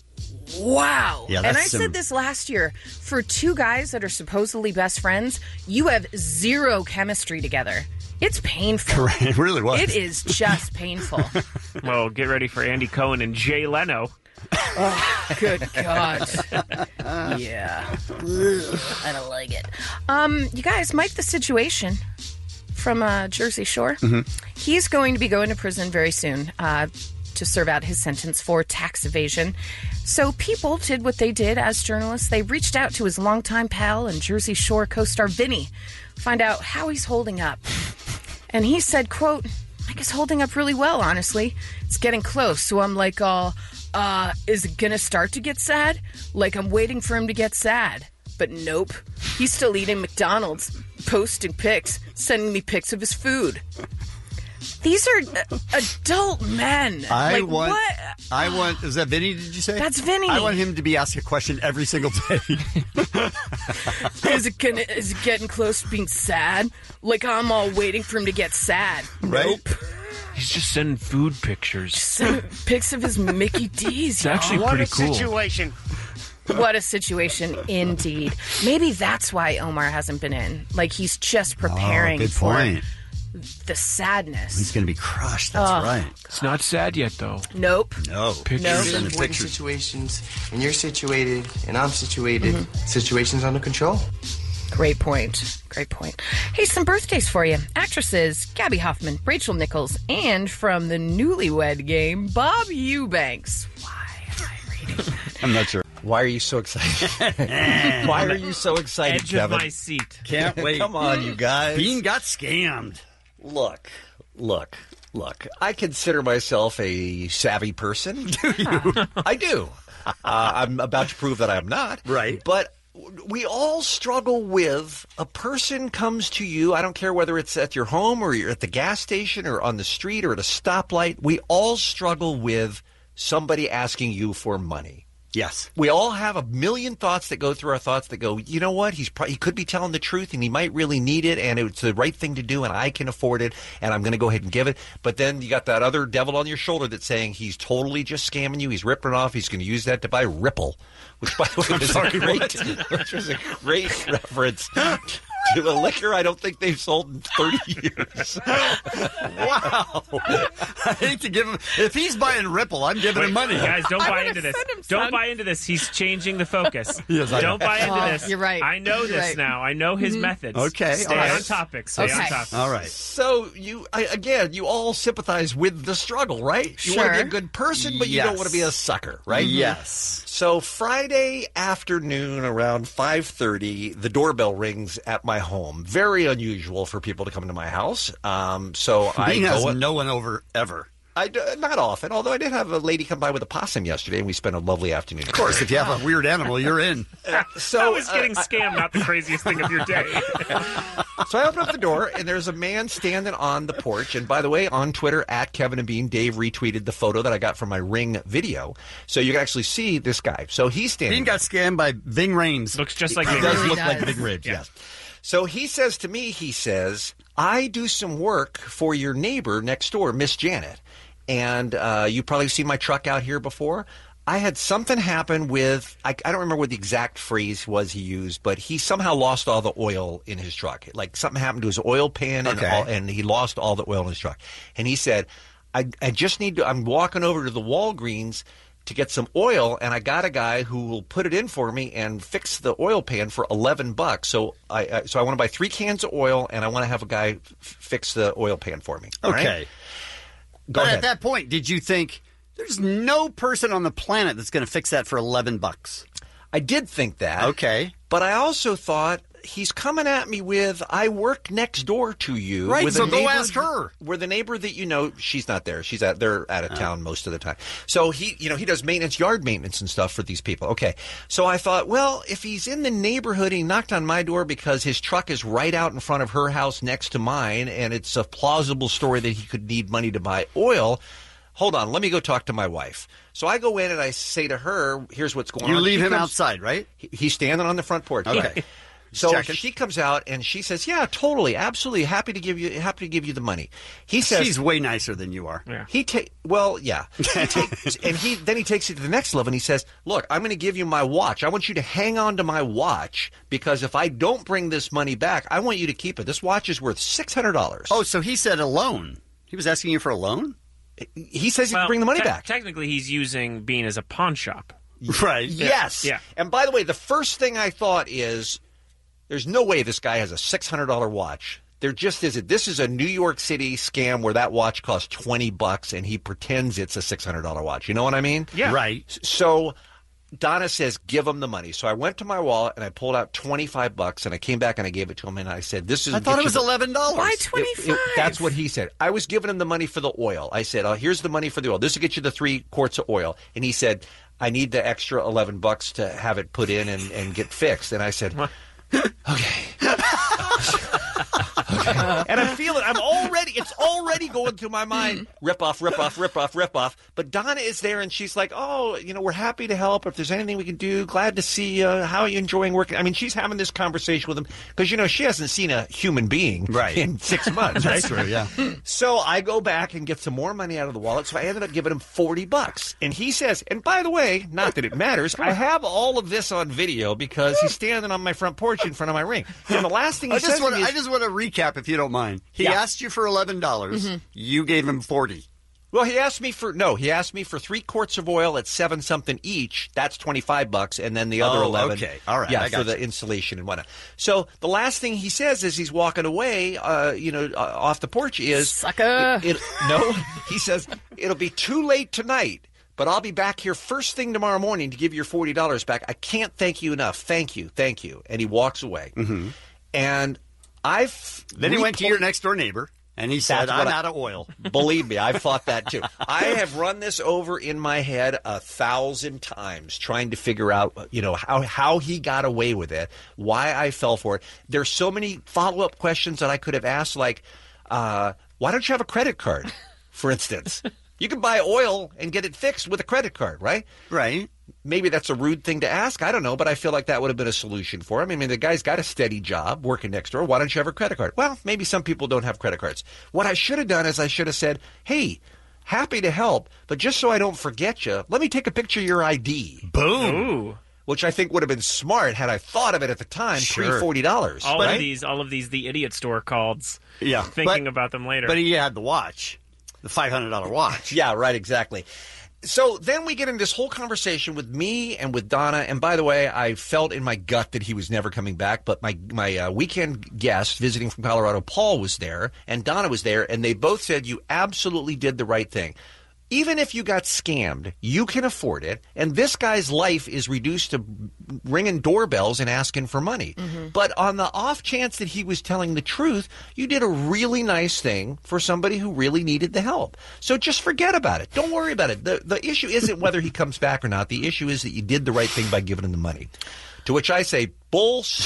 Wow. Yeah, and I said this last year. For two guys that are supposedly best friends, you have zero chemistry together. It's painful. It really was. It is just painful. Well, get ready for Andy Cohen and Jay Leno. Oh, good God. Yeah. Ugh, I don't like it. You guys, Mike the Situation from Jersey Shore, he's going to be going to prison very soon to serve out his sentence for tax evasion. So people did what they did as journalists. They reached out to his longtime pal and Jersey Shore co-star Vinny, find out how he's holding up. And he said, quote, "I guess holding up really well, honestly. It's getting close, so I'm like, is it gonna start to get sad? Like I'm waiting for him to get sad. But nope. He's still eating McDonald's, posting pics, sending me pics of his food." These are adult men. I what? want. Is that Vinny? Did you say? That's Vinny. I want him to be asked a question every single day. Is it getting close to being sad? Like I'm all waiting for him to get sad. Right? Nope. He's just sending food pictures. Send pics of his Mickey D's. It's actually pretty cool. Situation. What a situation, indeed. Maybe that's why Omar hasn't been in. Like he's just preparing good for point. the sadness. He's going to be crushed. That's right. It's not sad yet, though. Nope. No. Pictures No. and Important pictures. situations, when you're situated and I'm situated, situations under control. Great point. Great point. Hey, some birthdays for you. Actresses Gabby Hoffman, Rachel Nichols, and from the Newlywed Game, Bob Eubanks. Why am I reading that? I'm not sure. Why are you so excited? Why are you so excited, Edge Kevin? of my seat. Can't wait. Come on, you guys. Bean got scammed. Look. I consider myself a savvy person. Do you? I do. I'm about to prove that I'm not. Right. But we all struggle with a person comes to you. I don't care whether it's at your home or you're at the gas station or on the street or at a stoplight. We all struggle with somebody asking you for money. Yes. We all have a million thoughts that go through our thoughts that go, you know what? He could be telling the truth and he might really need it and it's the right thing to do and I can afford it and I'm going to go ahead and give it. But then you got that other devil on your shoulder that's saying he's totally just scamming you. He's ripping it off. He's going to use that to buy Ripple, which by the way was a great reference to a liquor I don't think they've sold in 30 years. Wow. I hate to give him. If he's buying Ripple, I'm giving him money. Guys, don't buy into this. Don't buy into this. He's changing the focus. Yes, don't buy into this. You're right. I know You're this right. now. I know his methods. Okay. Stay All right. on topic. Stay on topic. All right. So you all sympathize with the struggle, right? You want to be a good person, but you don't want to be a sucker, right? Yes. So Friday afternoon around 5:30, the doorbell rings at my home. Very unusual for people to come into my house. So I has no one over ever. Not often, although I did have a lady come by with a possum yesterday, and we spent a lovely afternoon. Of course, if you have a weird animal, you're in. So I was getting scammed, not the craziest thing of your day. So I open up the door, and there's a man standing on the porch. And by the way, on Twitter, at Kevin and Bean, Dave retweeted the photo that I got from my Ring video. So you can actually see this guy. So he's standing. Bean got scammed by Ving Rhames. Looks just like He Ving does Rhames. look like Ving Rhames, yes. So he says to me, I do some work for your neighbor next door, Miss Janet. And you probably seen my truck out here before. I had something happen with, I don't remember what the exact phrase was he used, but he somehow lost all the oil in his truck. Like something happened to his oil pan and he lost all the oil in his truck. And he said, I just need to, I'm walking over to the Walgreens to get some oil, and I got a guy who will put it in for me and fix the oil pan for $11. So I want to buy 3 cans of oil, and I want to have a guy fix the oil pan for me. All Okay. right? But at that point, did you think there's no person on the planet that's going to fix that for $11? I did think that. Okay. But I also thought he's coming at me with, I work next door to you. Right, with so a go neighbor, ask her. Where the neighbor that you know, she's not there. They're out of town most of the time. So he does maintenance, yard maintenance and stuff for these people. Okay. So I thought, well, if he's in the neighborhood, he knocked on my door because his truck is right out in front of her house next to mine, and it's a plausible story that he could need money to buy oil. Hold on, let me go talk to my wife. So I go in and I say to her, here's what's going on. You leave him outside, right? He's standing on the front porch. Okay. Yeah. So checking. she comes out and she says, "Yeah, totally, absolutely, happy to give you the money." He says, "She's way nicer than you are." Yeah. He takes it to the next level and he says, "Look, I'm going to give you my watch. I want you to hang on to my watch because if I don't bring this money back, I want you to keep it. This watch is worth $600." Oh, so he said a loan. He was asking you for a loan? He says he can bring the money back. Technically, he's using Bean as a pawn shop. Right. Yes. Yeah. And by the way, the first thing I thought is, there's no way this guy has a $600 watch. There just isn't. This is a New York City scam where that watch costs $20 and he pretends it's a $600 watch. You know what I mean? Yeah. Right. So Donna says, give him the money. So I went to my wallet and I pulled out $25 and I came back and I gave it to him and I said, "This is." I thought it was $11. Why 25? That's what he said. I was giving him the money for the oil. I said, "Oh, here's the money for the oil. This will get you the 3 quarts of oil." And he said, "I need the extra $11 to have it put in and get fixed." And I said, "Okay." And I'm feeling, it's already going through my mind, rip off. But Donna is there and she's like, "Oh, we're happy to help. If there's anything we can do, glad to see you. How are you enjoying working?" I mean, she's having this conversation with him because, she hasn't seen a human being in 6 months. That's right? true, yeah. So I go back and get some more money out of the wallet. So I ended up giving him $40. And he says, and by the way, not that it matters, I have all of this on video because he's standing on my front porch in front of my ring. And the last thing he says to me is, I just want to recap, if you don't mind. He asked you for $11. Mm-hmm. You gave him $40. well, he asked me for 3 quarts of oil at $7 something each. That's $25, and then the other $11. Okay, all right, yeah, I got for the insulation and whatnot. So the last thing he says as he's walking away, off the porch is, Sucker. No, he says, "It'll be too late tonight, but I'll be back here first thing tomorrow morning to give your $40 back. I can't thank you enough. Thank you. Thank you. And he walks away. Mm-hmm. And Then he went to your next-door neighbor, and he said, I'm out of oil. Believe me, I've thought that too. I have run this over in my head 1,000 times trying to figure out, how he got away with it, why I fell for it. There's so many follow-up questions that I could have asked, like, why don't you have a credit card, for instance? You can buy oil and get it fixed with a credit card, right? Right. Maybe that's a rude thing to ask. I don't know, but I feel like that would have been a solution for him. I mean, the guy's got a steady job working next door. Why don't you have a credit card? Well, maybe some people don't have credit cards. What I should have done is I should have said, hey, happy to help, but just so I don't forget you, let me take a picture of your ID. Boom. Ooh. Which I think would have been smart had I thought of it at the time, Sure. pre-$40. All of these, the idiot store calls. Yeah. Thinking about them later. But he had the watch. The $500 watch. Yeah, right, exactly. So then we get in this whole conversation with me and with Donna. And by the way, I felt in my gut that he was never coming back. But my weekend guest visiting from Colorado, Paul, was there and Donna was there. And they both said you absolutely did the right thing. Even if you got scammed, you can afford it. And this guy's life is reduced to ringing doorbells and asking for money. Mm-hmm. But on the off chance that he was telling the truth, you did a really nice thing for somebody who really needed the help. So just forget about it. Don't worry about it. The issue isn't whether he comes back or not. The issue is that you did the right thing by giving him the money. To which I say, bullshit.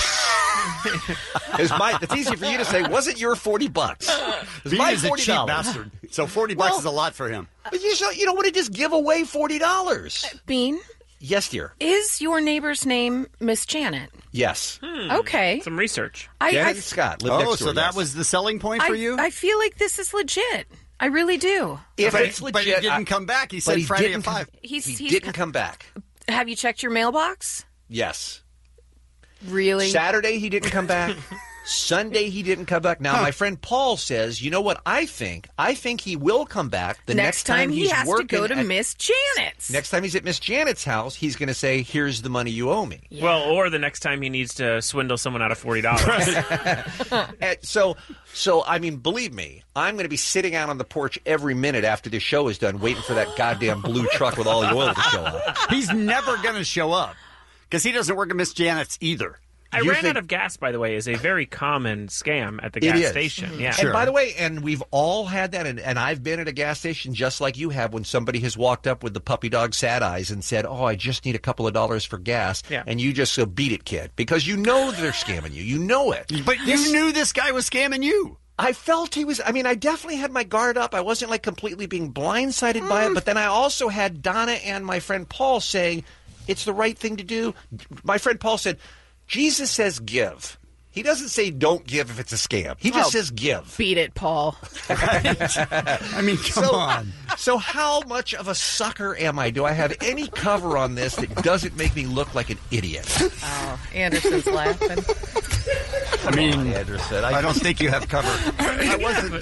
It's easy for you to say, wasn't your $40? Bean is a cheap bastard. So $40 is a lot for him. But you don't want to just give away $40. Bean? Yes, dear. Is your neighbor's name Miss Janet? Yes. Okay. Some research. Janet Scott lived next door. So that was the selling point for you? I feel like this is legit. I really do. If it's legit, but he didn't come back. He said Friday at 5. He didn't come back. Have you checked your mailbox? Yes. Really? Saturday he didn't come back. Sunday he didn't come back. Now my friend Paul says, you know what I think? I think he will come back the next time he he's has to working go to Miss Janet's. Next time he's at Miss Janet's house, he's going to say, here's the money you owe me. Yeah. Well, or the next time he needs to swindle someone out of $40. So, I mean, believe me, I'm going to be sitting out on the porch every minute after this show is done, waiting for that goddamn blue truck with all the oil to show up. He's never going to show up because he doesn't work at Miss Janet's either. I ran out of gas, by the way, is a very common scam at the gas station. Mm-hmm. Yeah. And by the way, and we've all had that, and I've been at a gas station just like you have when somebody has walked up with the puppy dog sad eyes and said, oh, I just need a couple of dollars for gas. Yeah. And you just go, beat it, kid, because you know they're scamming you. You know it. But you knew this guy was scamming you. I felt he was. I mean, I definitely had my guard up. I wasn't like completely being blindsided by it. But then I also had Donna and my friend Paul saying it's the right thing to do. My friend Paul said, Jesus says give. He doesn't say don't give if it's a scam. He just says give. Beat it, Paul. I mean, come on. So how much of a sucker am I? Do I have any cover on this that doesn't make me look like an idiot? Oh, Anderson's laughing. I mean, Anderson, I don't think you have cover. I wasn't.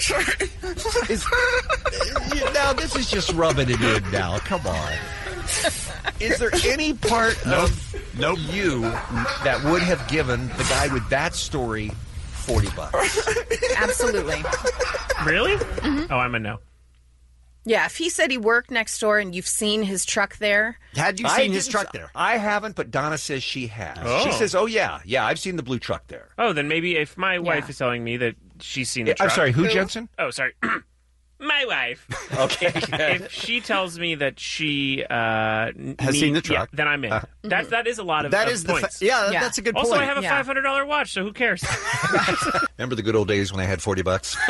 Now, this is just rubbing it in now. Come on. Is there any part of you that would have given the guy with that story $40? Absolutely. Really? Mm-hmm. Oh, I'm a no. Yeah, if he said he worked next door and you've seen his truck there. Had you seen his truck there? I haven't, but Donna says she has. Oh. She says, oh, yeah, I've seen the blue truck there. Oh, then maybe if my wife is telling me that she's seen the truck. I'm sorry, who, Jensen? Oh, sorry. My wife. Okay. If she tells me that she has seen the truck, then I'm in. That is a lot of that is points. That's a good point. Also, I have a $500 watch, so who cares? Remember the good old days when I had $40?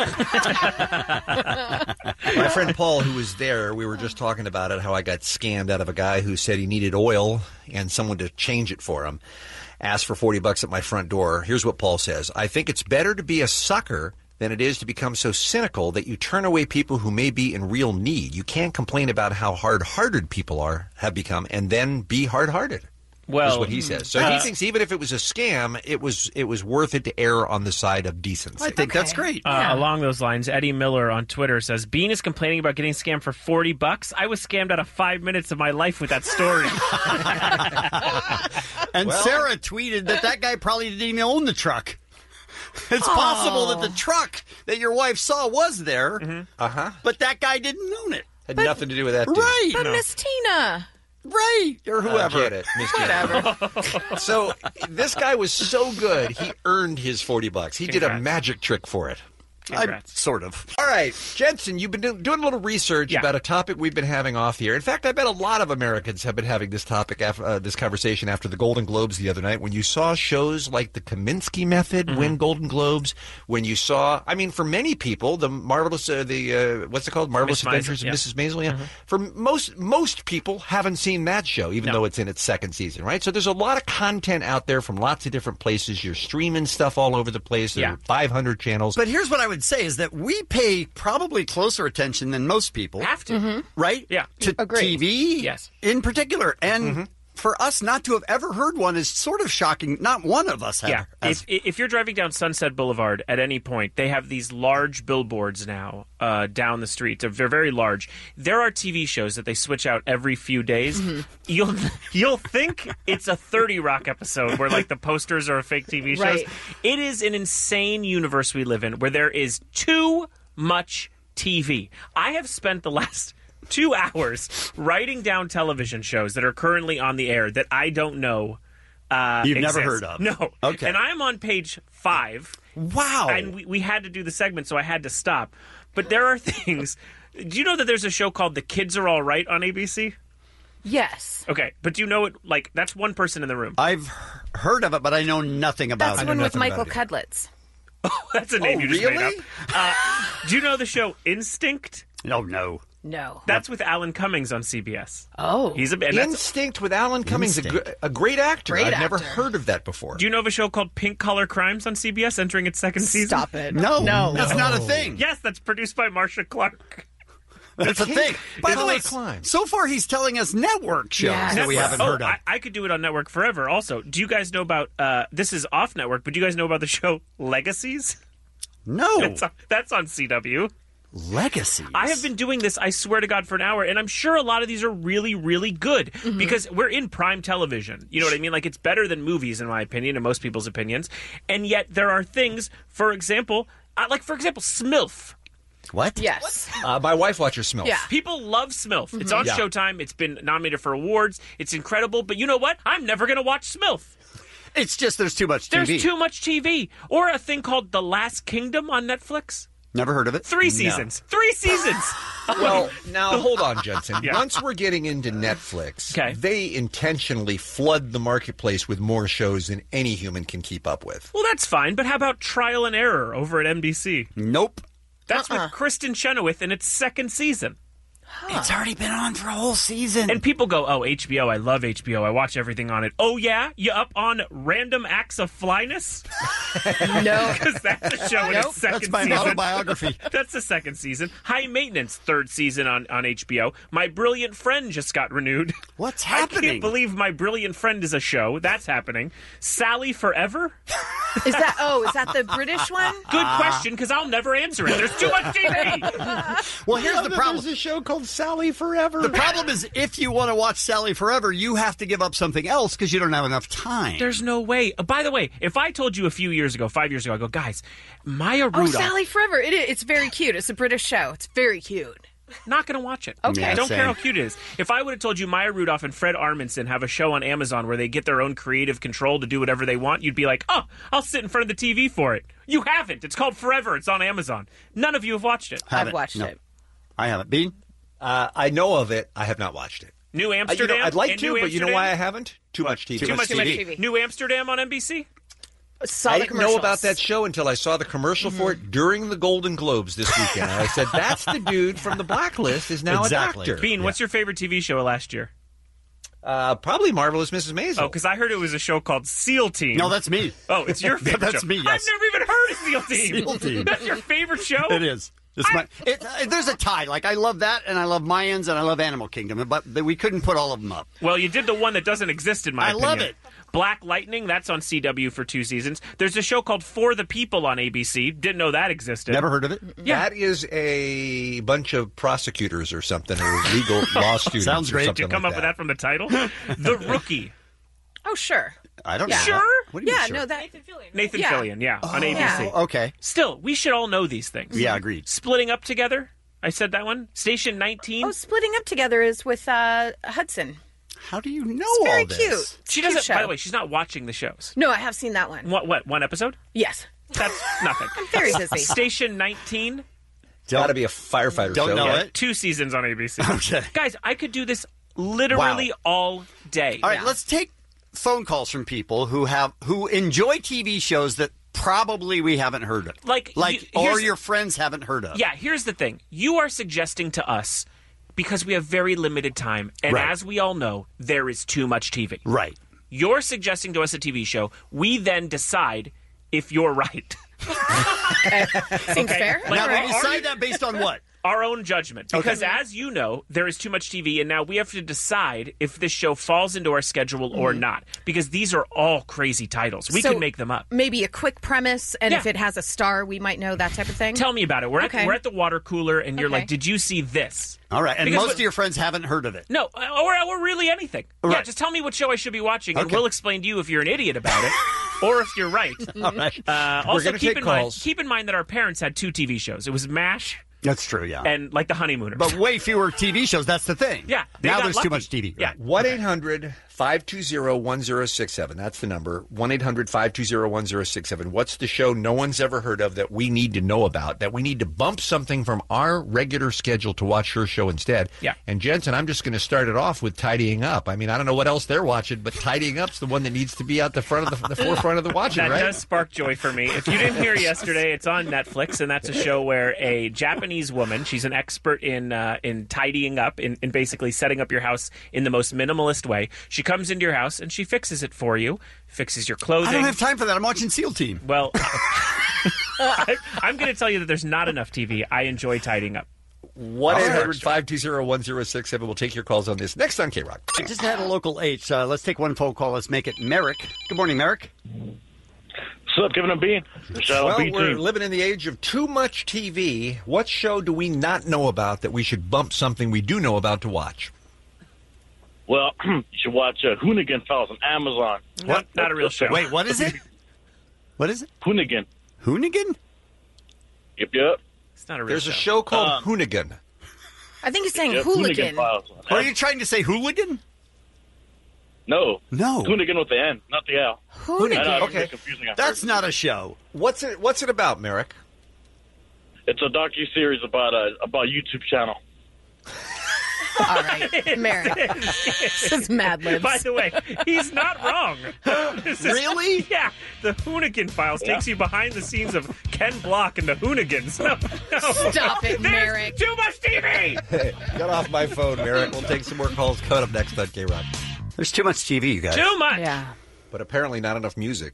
My friend Paul, who was there, we were just talking about it, how I got scammed out of a guy who said he needed oil and someone to change it for him. Asked for $40 at my front door. Here's what Paul says. I think it's better to be a sucker than it is to become so cynical that you turn away people who may be in real need. You can't complain about how hard-hearted people have become and then be hard-hearted. Well, is what he says. So he thinks even if it was a scam, it was worth it to err on the side of decency. I think that's great. Along those lines, Eddie Miller on Twitter says, Bean is complaining about getting scammed for $40. I was scammed out of 5 minutes of my life with that story. And Sarah tweeted that guy probably didn't even own the truck. It's possible that the truck that your wife saw was there, but that guy didn't own it. Had nothing to do with that dude. Right. But Miss Tina. Right. Or whoever. Get it. Miss Tina. So this guy was so good, he earned his $40. He did a magic trick for it. Sort of. All right, Jensen, you've been doing a little research about a topic we've been having off the air. In fact, I bet a lot of Americans have been having this topic, this conversation after the Golden Globes the other night. When you saw shows like The Kominsky Method win Golden Globes, when you saw, I mean, for many people, the marvelous, what's it called, Marvelous Adventures of Mrs. Maisel. Yeah. For most people, haven't seen that show, even though it's in its second season, right? So there's a lot of content out there from lots of different places. You're streaming stuff all over the place. There are 500 channels. But here's what I would say is that we pay probably closer attention than most people. Have to. Right? Yeah. To TV yes. in particular. And for us not to have ever heard one is sort of shocking. Not one of us have. Yeah. If you're driving down Sunset Boulevard at any point, they have these large billboards now down the street. They're very large. There are TV shows that they switch out every few days. You'll think it's a 30 Rock episode where like the posters are fake TV shows. Right. It is an insane universe we live in where there is too much TV. I have spent the last 2 hours writing down television shows that are currently on the air that I don't know You've exist. never heard of. No. Okay. And I'm on page 5. Wow. And we had to do the segment, so I had to stop. But there are things... Do you know that there's a show called The Kids Are All Right on ABC? Yes. Okay, but do you know it? Like, that's one person in the room. I've heard of it, but I know nothing about That's it. one with Michael Cudlitz. That's a name you just really? made up. Do you know the show Instinct? No. No. That's with Alan Cummings on CBS. Oh. He's a and that's- Instinct with Alan Cummings, a great actor. Great I've never actor. heard of that before. Do you know of a show called Pink Collar Crimes on CBS entering its second season? Stop it. No. That's not a thing. Yes, that's produced by Marsha Clark. That's a thing. By the way, Climb. so far he's telling us network shows that we haven't heard of. I could do it on network forever. Also, do you guys know about, this is off network, but do you guys know about the show Legacies? No. That's on CW. Legacies. I have been doing this, I swear to God, for an hour, and I'm sure a lot of these are really, really good because we're in prime television. You know what I mean? Like, it's better than movies, in my opinion, and most people's opinions. And yet, there are things, for example, Smilf. What? Yes. My wife watches Smilf. Yeah. People love Smilf. It's on Showtime. It's been nominated for awards. It's incredible. But you know what? I'm never going to watch Smilf. It's just there's too much TV. There's too much TV. Or a thing called The Last Kingdom on Netflix. Never heard of it. 3 seasons. 3 seasons. Well, now hold on, Jensen. Yeah. Once we're getting into Netflix, Okay. they intentionally flood the marketplace with more shows than any human can keep up with. Well, that's fine. But how about Trial and Error over at NBC? Nope. That's with Kristen Chenoweth in its second season. It's already been on for a whole season. And people go, oh, HBO, I love HBO. I watch everything on it. Oh, yeah? You up on Random Acts of Flyness? No. Because that's a show in its second That's my season. autobiography. That's the second season. High Maintenance, third season on HBO. My Brilliant Friend just got renewed. What's I happening? can't believe My Brilliant Friend is a show. That's happening. Sally Forever? Is that the British one? Good question, because I'll never answer it. There's too much TV. Well, here's the problem. There's a show called Sally Forever. The problem is if you want to watch Sally Forever, you have to give up something else because you don't have enough time. There's no way. By the way, if I told you a few years ago, 5 years ago, I go, guys, Maya Oh, Rudolph. Sally Forever. It's very cute. It's a British show. It's very cute. Not going to watch it. Okay. I don't same. care how cute it is. If I would have told you Maya Rudolph and Fred Armisen have a show on Amazon where they get their own creative control to do whatever they want, you'd be like, oh, I'll sit in front of the TV for it. You haven't. It's called Forever. It's on Amazon. None of you have watched it. I've watched it. I haven't. Bean? I know of it. I have not watched it. New Amsterdam? I'd like In to, New but you know Amsterdam? why I haven't? Too much TV. Too much TV. New Amsterdam on NBC? I didn't know about that show until I saw the commercial for it during the Golden Globes this weekend. I said, that's the dude from The Blacklist is now Exactly. a doctor. Bean, what's your favorite TV show of last year? Probably Marvelous Mrs. Maisel. Oh, because I heard it was a show called SEAL Team. No, that's me. Oh, it's your favorite That's show. me, yes. I've never even heard of SEAL Team. SEAL Team. That's your favorite show? It is. There's a tie. Like, I love that, and I love Mayans, and I love Animal Kingdom, but we couldn't put all of them up. Well, you did the one that doesn't exist in my opinion. I love it. Black Lightning, that's on CW for 2 seasons. There's a show called For the People on ABC. Didn't know that existed. Never heard of it? Yeah. That is a bunch of prosecutors or something, or legal law students. Sounds great. Or Did you something come like up with that. that from the title? The Rookie. Oh, sure. I don't Yeah. know. Sure? What do you mean, Yeah, sure? no, that. Nathan Yeah. Fillion, on ABC. Okay. Still, we should all know these things. Yeah, agreed. Splitting Up Together. I said that one. Station 19. Oh, Splitting Up Together is with Hudson. How do you know It's very all this? cute. She Cute doesn't. show. By the way, she's not watching the shows. No, I have seen that one. What? One episode? Yes. That's nothing. I'm very busy. Station 19. Got to be a firefighter Don't show. know Yeah, it. 2 seasons on ABC. Okay. Guys, I could do this literally all day. All right, let's take phone calls from people who enjoy TV shows that probably we haven't heard of. Or your friends haven't heard of. Yeah, here's the thing. You are suggesting to us, because we have very limited time, and Right. as we all know, there is too much TV. Right. You're suggesting to us a TV show. We then decide if you're right. Seems fair. Now, we decide that based on what? Our own judgment. Because as you know, there is too much TV, and now we have to decide if this show falls into our schedule or not. Because these are all crazy titles. We So, can make them up. Maybe a quick premise, and Yeah. if it has a star, we might know, that type of thing. Tell me about it. We're Okay. at the water cooler, and you're Okay. like, did you see this? All right, and Because most of your friends haven't heard of it. No, or really anything. Yeah, Right. just tell me what show I should be watching, and Okay. we'll explain to you if you're an idiot about it, or if you're right. All right. Also, gonna take calls. keep in mind that our parents had 2 TV shows. It was MASH That's true, yeah. and like The Honeymooners. But way fewer TV shows, that's the thing. Yeah, they Now got there's lucky. too much TV. Yeah. 1-800-520-1067. That's the number. 1-800-520-1067. What's the show no one's ever heard of that we need to know about, that we need to bump something from our regular schedule to watch her show instead? Yeah. And Jensen, I'm just going to start it off with Tidying Up. I mean, I don't know what else they're watching, but Tidying Up's the one that needs to be out the front of the forefront of the watching, That right? does spark joy for me. If you didn't hear yesterday, it's on Netflix, and that's a show where a Japanese woman, she's an expert in tidying up, in basically setting up your house in the most minimalist way. She comes into your house and she fixes it for you, fixes your clothing. I don't have time for that. I'm watching SEAL Team. Well, I'm going to tell you that there's not enough TV. I enjoy tidying up. 1-800-520-1067. We'll take your calls on this next on K-Rock. I just had a local H. Let's take one phone call. Let's make it Merrick. Good morning, Merrick. What's up, Kevin and Bean? Well, we're living in the age of too much TV. What show do we not know about that we should bump something we do know about to watch? Well, you should watch Hoonigan Files on Amazon. What? Not a real show. Wait, what is it? What is it? Hoonigan. Hoonigan? Yep. It's not a real There's a show called Hoonigan. I think he's saying Yep, hooligan. Files. Are you trying to say hooligan? No. No. Hoonigan with the N, not the L. Hoonigan. I know, it's Okay. confusing at That's first. not a show. What's it about, Merrick? It's a docu-series about a YouTube channel. All right, Merrick. This is Mad Libs. By the way, he's not wrong. Really? Yeah. The Hoonigan Files takes you behind the scenes of Ken Block and the Hoonigans. No. Stop it, There's Merrick. too much TV! Get off my phone, Merrick. We'll take some more calls coming up next on K-Rock. There's too much TV, you guys. Too much! Yeah. But apparently not enough music.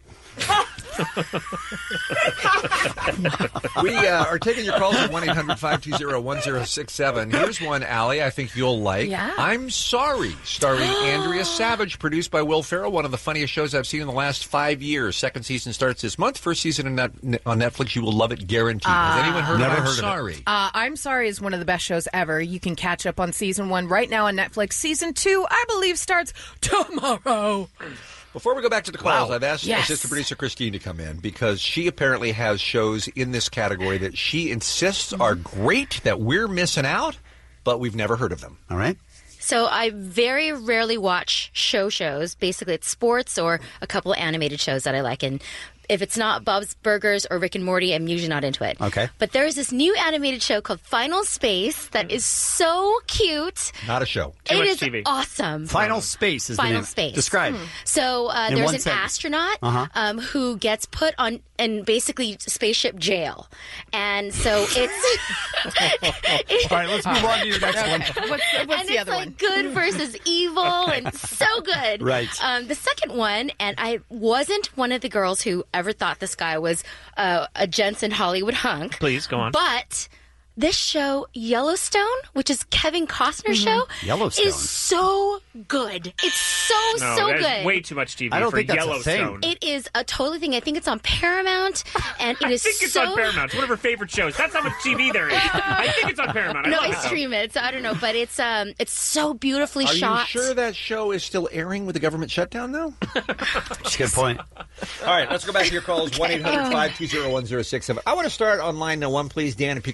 We are taking your calls at 1-800-520-1067. Here's one, Allie, I think you'll like. Yeah. I'm Sorry, starring Andrea Savage, produced by Will Ferrell, one of the funniest shows I've seen in the last 5 years. Second season starts this month. First season on Netflix. You will love it, guaranteed. Has anyone heard Never of I'm heard of it. Sorry? I'm Sorry is one of the best shows ever. You can catch up on season 1 right now on Netflix. Season 2, I believe, starts tomorrow. Before we go back to the calls, I've asked Yes. assistant producer Christine to come in because she apparently has shows in this category that she insists are great, that we're missing out, but we've never heard of them. All right. So I very rarely watch shows. Basically, it's sports or a couple of animated shows that I like. And if it's not Bob's Burgers or Rick and Morty, I'm usually not into it. Okay. But there's this new animated show called Final Space that is so cute. Not a show. Too much It is TV. awesome. Final Space is the Final name. Space. Describe. So In there's one an sentence. astronaut Uh-huh. who gets put on in basically spaceship jail, and so it's. All right, let's move on to your next one. What's and the it's other like one? good versus evil, and so good. Right. The second one, and I wasn't one of the girls who ever thought this guy was a Jensen Hollywood hunk. Please, go on. But this show, Yellowstone, which is Kevin Costner's show, Yellowstone. is so good. It's so No, so that's good. way too much TV I don't for think that's a Yellowstone. thing. It is a totally thing. I think it's on Paramount, and it I is think it's so. on Paramount. It's one of her favorite shows. That's how much TV there is. I think it's on Paramount. No, I I love it. stream it, so I don't know, but it's so beautifully Are shot. you sure that show is still airing with the government shutdown, though? That's a good point. All right, let's go back to your calls. 1-800-520-1067. I want to start on line 1, please. Dan and Pico Rivera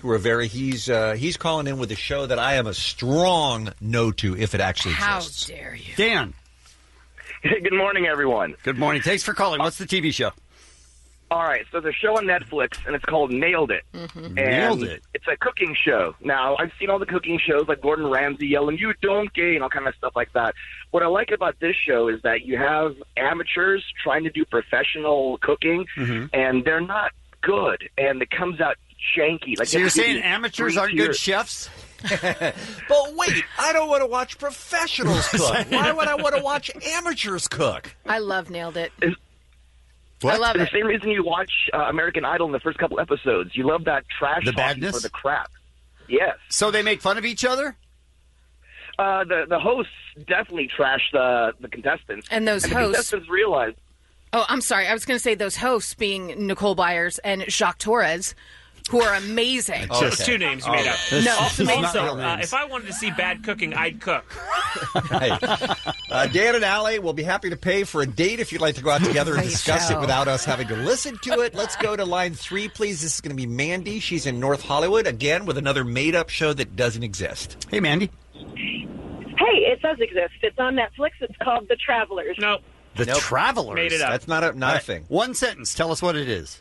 He's calling in with a show that I am a strong no to if it actually exists. How dare you? Dan. Good morning, everyone. Good morning. Thanks for calling. What's the TV show? All right, so there's a show on Netflix, and it's called Nailed It. And Nailed It. It's a cooking show. Now, I've seen all the cooking shows, like Gordon Ramsay yelling, "You donkey," and all kind of stuff like that. What I like about this show is that you have amateurs trying to do professional cooking, and they're not good, and it comes out janky. Like, So you're saying amateurs aren't good chefs? But wait, I don't want to watch professionals cook. Why would I want to watch amateurs cook? I love Nailed It. What? I love the it. same reason you watch American Idol in the first couple episodes. You love that trash The talking badness? for the crap. Yes. So they make fun of each other? The hosts definitely trash the contestants. And those the hosts- contestants realize. Oh, I'm sorry. I was going to say those hosts being Nicole Byers and Jacques Torres, who are amazing. Just two names you made up. No. Also, Not real names. if I wanted to see bad cooking, I'd cook. Right. Dan and Allie will be happy to pay for a date if you'd like to go out together and Great discuss show. it without us having to listen to it. Let's go to line 3, please. This is going to be Mandy. She's in North Hollywood, again, with another made-up show that doesn't exist. Hey, Mandy. Hey, it does exist. It's on Netflix. It's called The Travelers. No. The Travelers. Made it up. That's not a All right, thing. One sentence. Tell us what it is.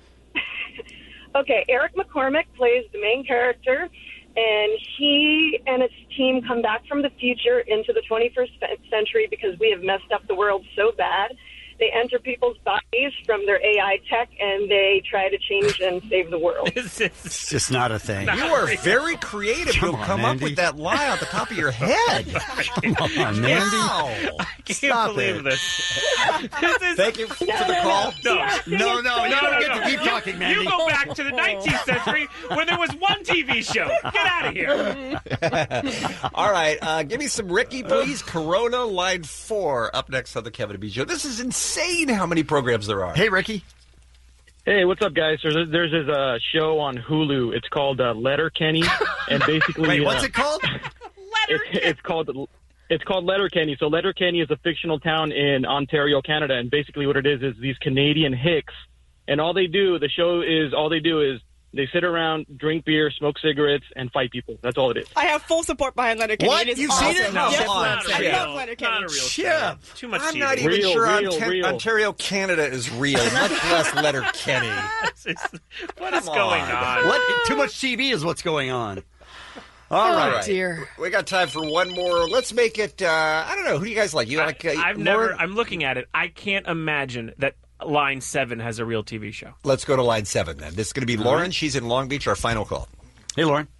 Okay, Eric McCormick plays the main character, and he and his team come back from the future into the 21st century because we have messed up the world so bad. They enter people's bodies from their AI tech, and they try to change and save the world. It's just not a thing. You are very creative. You'll come up with that lie off the top of your head. Come on, Mandy. I can't Stop believe it. this. Thank you for the call. No, No, you don't get to keep talking, Mandy. You go back to the 19th century when there was one TV show. Get out of here. All right, give me some Ricky, please. Corona, line 4, up next on the Kevin and Bean Show. This is insane how many programs there are. Hey, Ricky. Hey, what's up, guys? There's this show on Hulu. It's called Letterkenny, and basically, Wait, what's it called? It's called Letterkenny. So Letterkenny is a fictional town in Ontario, Canada, and basically what it is these Canadian hicks, and all they do is they sit around, drink beer, smoke cigarettes, and fight people. That's all it is. I have full support behind Letterkenny. What? It is You've awesome. seen it? No, Yes, come on, I Chip. love Letterkenny. Not a real Chip. show. Too much I'm TV. not even Real, sure real. Ontario, Canada is real, much less Letterkenny. What is Come going on. on? What? Too much TV is what's going on. All Oh, right. dear. We got time for one more. Let's make it, I don't know, who do you guys like? You like Lauren? I'm looking at it. I can't imagine that Line 7 has a real TV show. Let's go to line 7 then. This is going to be Lauren. She's in Long Beach, our final call. Hey, Lauren.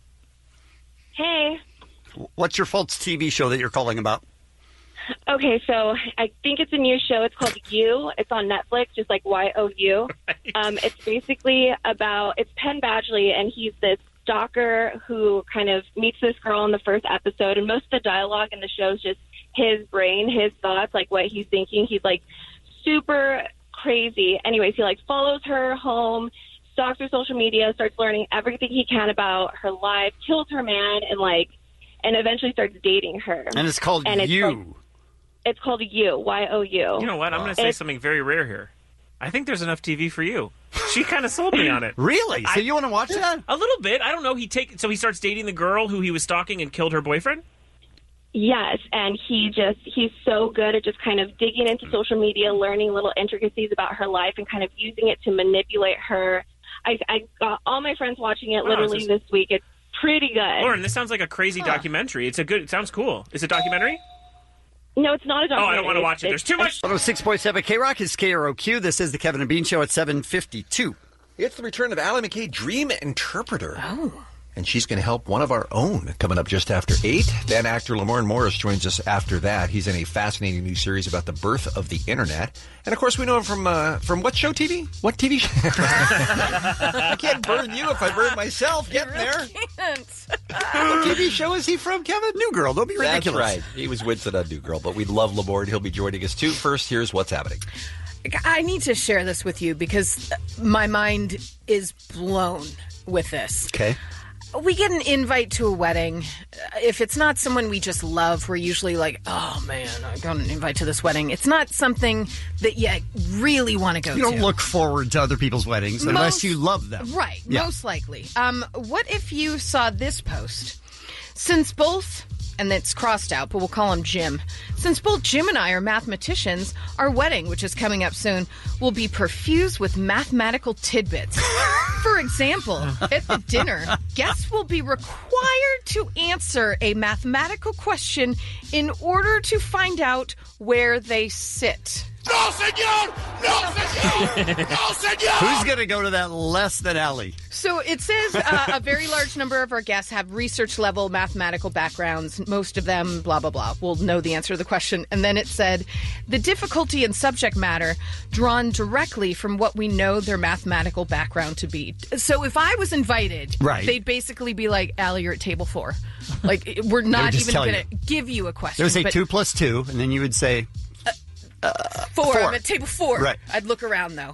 Hey. What's your false TV show that you're calling about? Okay, so I think it's a new show. It's called You. It's on Netflix, just like Y-O-U. It's basically it's Penn Badgley, and he's this stalker who kind of meets this girl in the first episode, and most of the dialogue in the show is just his brain, his thoughts, like what he's thinking. He's like super crazy. Anyways, he like follows her home, stalks her social media, starts learning everything he can about her life, kills her man, and eventually starts dating her. And it's called You. It's called You, Y-O-U. You know what? I'm going to say something very rare here. I think there's enough TV for you. She kind of sold me on it. Really? So you want to watch that? A little bit. I don't know. So he starts dating the girl who he was stalking and killed her boyfriend? Yes, and he's so good at just kind of digging into social media, learning little intricacies about her life, and kind of using it to manipulate her. I got all my friends watching it literally this week. It's pretty good. Lauren, this sounds like a crazy documentary. It sounds cool. Is it a documentary? No, it's not a documentary. Oh, I don't want to watch it. There's too much. 106.7 K-Rock is KROQ. This is the Kevin and Bean Show at 7:52. It's the return of Allie McKay, Dream Interpreter. Oh. And she's going to help one of our own coming up just after 8. Then actor Lamorne Morris joins us after that. He's in a fascinating new series about the birth of the Internet. And, of course, we know him from what show TV? What TV show? I can't burn you if I burn myself. Getting there. What TV show is he from, Kevin? New Girl. Don't be ridiculous. That's right. He was Winston on New Girl, but we love Lamorne. He'll be joining us, too. First, here's what's happening. I need to share this with you because my mind is blown with this. Okay. we get an invite to a wedding. If it's not someone we just love, we're usually like, oh man, I got an invite to this wedding. It's not something that you really want to go to. You don't look forward to other people's weddings unless you love them. Right, Yeah. most likely. What if you saw this post? Since both, and it's crossed out, but we'll call him Jim. Since both Jim and I are mathematicians, our wedding, which is coming up soon, will be perfused with mathematical tidbits. For example, at the dinner, guests will be required to answer a mathematical question in order to find out where they sit. No, senor! No, senor! No, senor! Who's going to go to that less than Allie? So it says a very large number of our guests have research-level mathematical backgrounds. Most of them, blah, blah, blah, will know the answer to the question. And then it said, the difficulty in subject matter drawn directly from what we know their mathematical background to be. So if I was invited, Right. they'd basically be like, Allie, you're at table 4. Like, we're not just even tell going to give you a question. They would say but 2 plus 2, and then you would say... 4. I'm at table 4. Right. I'd look around, though.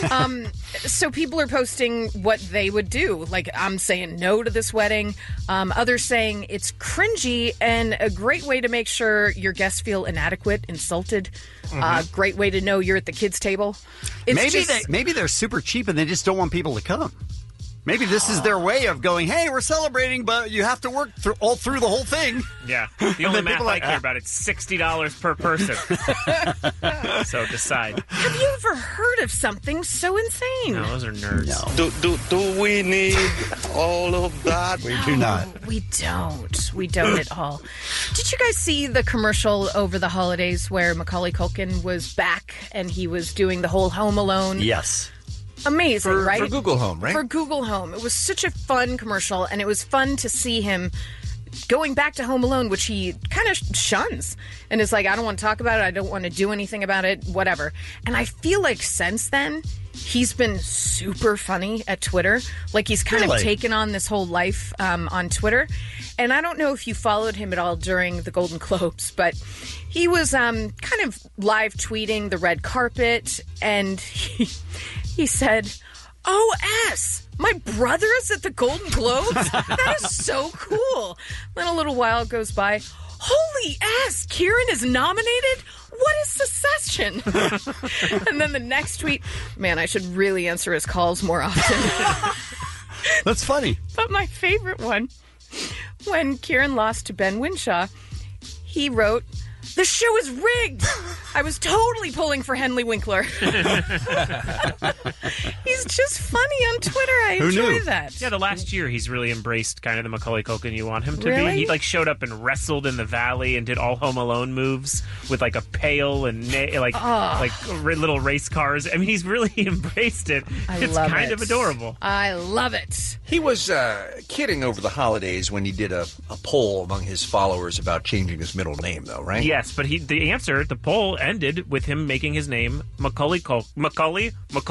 So people are posting what they would do. Like, I'm saying no to this wedding. Others saying it's cringy and a great way to make sure your guests feel inadequate, insulted. Great way to know you're at the kids' table. It's Maybe they're super cheap and they just don't want people to come. Maybe this is their way of going, hey, we're celebrating, but you have to work all through the whole thing. Yeah. The only then math people I like, care about, it's $60 per person. So decide. Have you ever heard of something so insane? No, those are nerds. Do we need all of that? We do not. We don't. We don't at all. Did you guys see the commercial over the holidays where Macaulay Culkin was back and he was doing the whole Home Alone? Yes. Amazing, right? For Google Home, right? For Google Home. It was such a fun commercial, and it was fun to see him going back to Home Alone, which he kind of shuns and is like, I don't want to talk about it. I don't want to do anything about it, whatever. And I feel like since then, he's been super funny at Twitter. Like he's kind of taken on this whole life on Twitter. And I don't know if you followed him at all during the Golden Globes, but he was kind of live tweeting the red carpet, and he said, "O.S. My brother is at the Golden Globes? That is so cool." Then a little while goes by. "Holy S, Kieran is nominated? What is Succession?" And then the next tweet, man, I should really answer his calls more often. That's funny. But my favorite one, when Kieran lost to Ben Winshaw, he wrote, "The show is rigged. I was totally pulling for Henley Winkler." He's just funny on Twitter. I enjoy that. Yeah, the last year he's really embraced kind of the Macaulay Culkin you want him to Really? be. He like showed up and wrestled in the valley and did all Home Alone moves with like a pail and little race cars. I mean, he's really embraced it. It's love kind it. of adorable. I love it. He was kidding over the holidays when he did a poll among his followers about changing his middle name, though, right? Yes, but the poll ended with him making his name Macaulay Culkin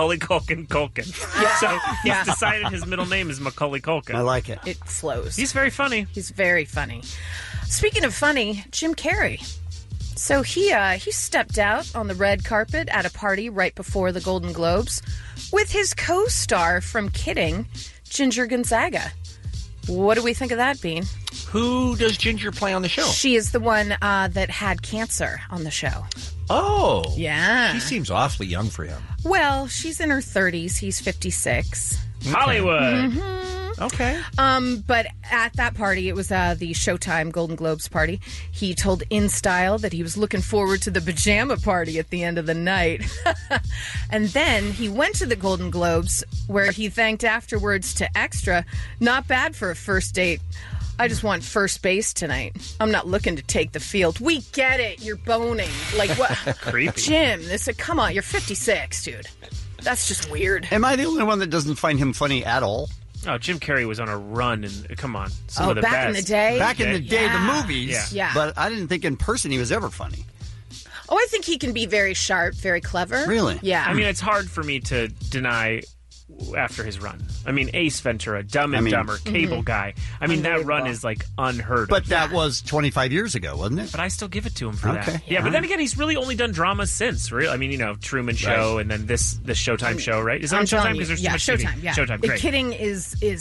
Culkin. Yeah. So he's Yeah. decided his middle name is Macaulay Culkin. I like it. It flows. He's very funny. He's very funny. Speaking of funny, Jim Carrey. So he stepped out on the red carpet at a party right before the Golden Globes with his co-star from Kidding, Ginger Gonzaga. What do we think of that, Bean? Who does Ginger play on the show? She is the one that had cancer on the show. Oh. Yeah. She seems awfully young for him. Well, she's in her 30s. He's 56. Hollywood. Mm-hmm. Okay. But at that party, it was the Showtime Golden Globes party. He told InStyle that he was looking forward to the pajama party at the end of the night. And then he went to the Golden Globes, where he thanked afterwards to Extra. Not bad for a first date. I just want first base tonight. I'm not looking to take the field. We get it. You're boning. Like what? Creepy. Jim, come on. You're 56, dude. That's just weird. Am I the only one that doesn't find him funny at all? Oh, Jim Carrey was on a run, and come on, some of the back best. in the day? Back in the day, the movies. Yeah. But I didn't think in person he was ever funny. Oh, I think he can be very sharp, very clever. Really? Yeah. I mean, it's hard for me to deny after his run. I mean, Ace Ventura, Dumb and Dumber, Cable Guy. I mean, that run is like unheard of. But that was 25 years ago, wasn't it? But I still give it to him for Okay. that. Yeah, but then again, he's really only done dramas since. Really, I mean, Truman Show, and then this Showtime show, right? Is that on Showtime? Because there's too much Showtime. TV. Yeah, Showtime. The Great. Kidding is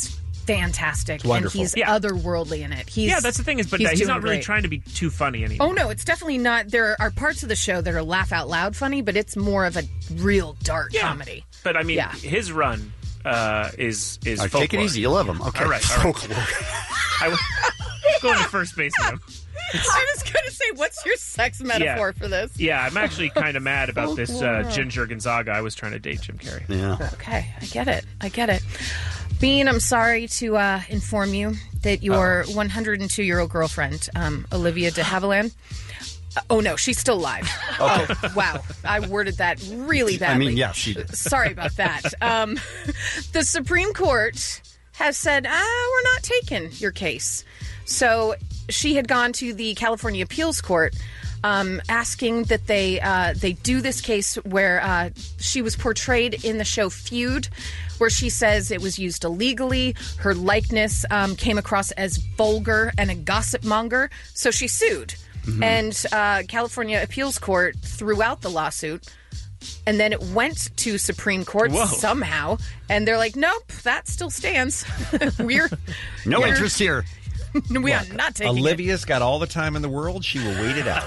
fantastic. It's wonderful. And he's Yeah. otherworldly in it. That's the thing is, but he's doing not really great. trying to be too funny anymore. Oh no, it's definitely not. There are parts of the show that are laugh out loud funny, but it's more of a real dark comedy. But I mean, Yeah. his run is All right, folklore. take it easy. You love him. Okay. All right. I was going to first base with him. I was going to say, what's your sex metaphor for this? Yeah, I'm actually kind of mad about this Ginger Gonzaga. I was trying to date Jim Carrey. Yeah. Okay, I get it. Bean, I'm sorry to inform you that your 102-year-old girlfriend, Olivia de Havilland, oh no, she's still alive. Oh, wow. I worded that really badly. She did. Sorry about that. The Supreme Court has said, we're not taking your case. So she had gone to the California Appeals Court asking that they do this case where she was portrayed in the show Feud, where she says it was used illegally. Her likeness came across as vulgar and a gossip monger. So she sued. Mm-hmm. And California Appeals Court threw out the lawsuit. And then it went to Supreme Court somehow. And they're like, nope, that still stands. No interest here. We are not taking Olivia's got all the time in the world. She will wait it out.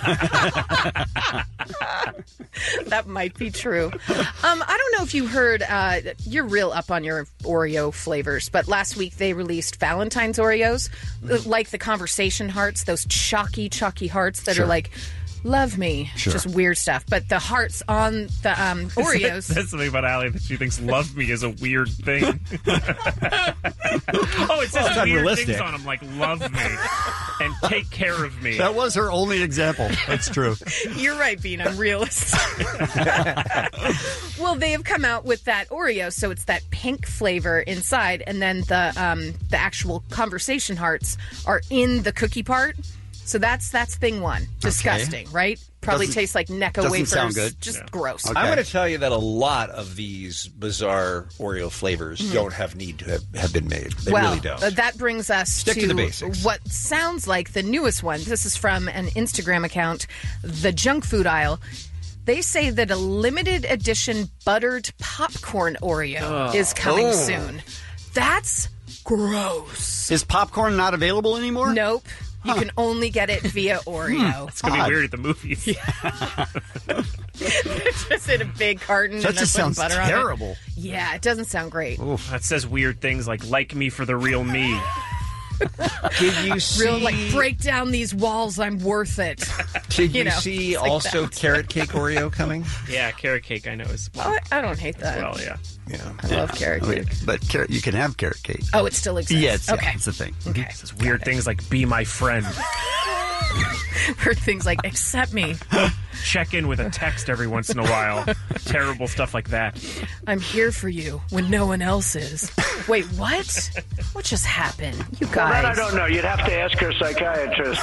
That might be true. I don't know if you heard, you're real up on your Oreo flavors, but last week they released Valentine's Oreos, like the conversation hearts, those chalky hearts that are like, love me. Sure. Just weird stuff. But the hearts on the Oreos. That's something about Allie that she thinks love me is a weird thing. It says it's weird unrealistic. things on them like love me and take care of me. That was her only example. That's true. You're right, Bean. I'm realist. Well, they have come out with that Oreo, so it's that pink flavor inside, and then the actual conversation hearts are in the cookie part. So that's thing one. Disgusting, right? Probably tastes like Necco wafers. Doesn't sound good. Just gross. I'm going to tell you that a lot of these bizarre Oreo flavors don't have need to have been made. They really don't. That brings us Stick to the basics. What sounds like the newest one. This is from an Instagram account, The Junk Food Aisle. They say that a limited edition buttered popcorn Oreo is coming soon. That's gross. Is popcorn not available anymore? Nope. You can only get it via Oreo. It's going to be weird at the movies. Just in a big carton. That and just they're putting sounds butter on it. terrible. Yeah, it doesn't sound great. Oof, that says weird things like me for the real me. Did you see? Real, like, break down these walls, I'm worth it. Did you see like also that. carrot cake Oreo coming? Yeah, carrot cake I know is I don't hate that. well, yeah. I love carrot cake. But you can have carrot cake. Oh, it still exists. Yes, okay. it's a thing. Okay. It says weird things like be my friend. Weird things like accept me. Check in with a text every once in a while. Terrible stuff like that. I'm here for you when no one else is. Wait, what? What just happened? You guys. Well, that I don't know. You'd have to ask your psychiatrist.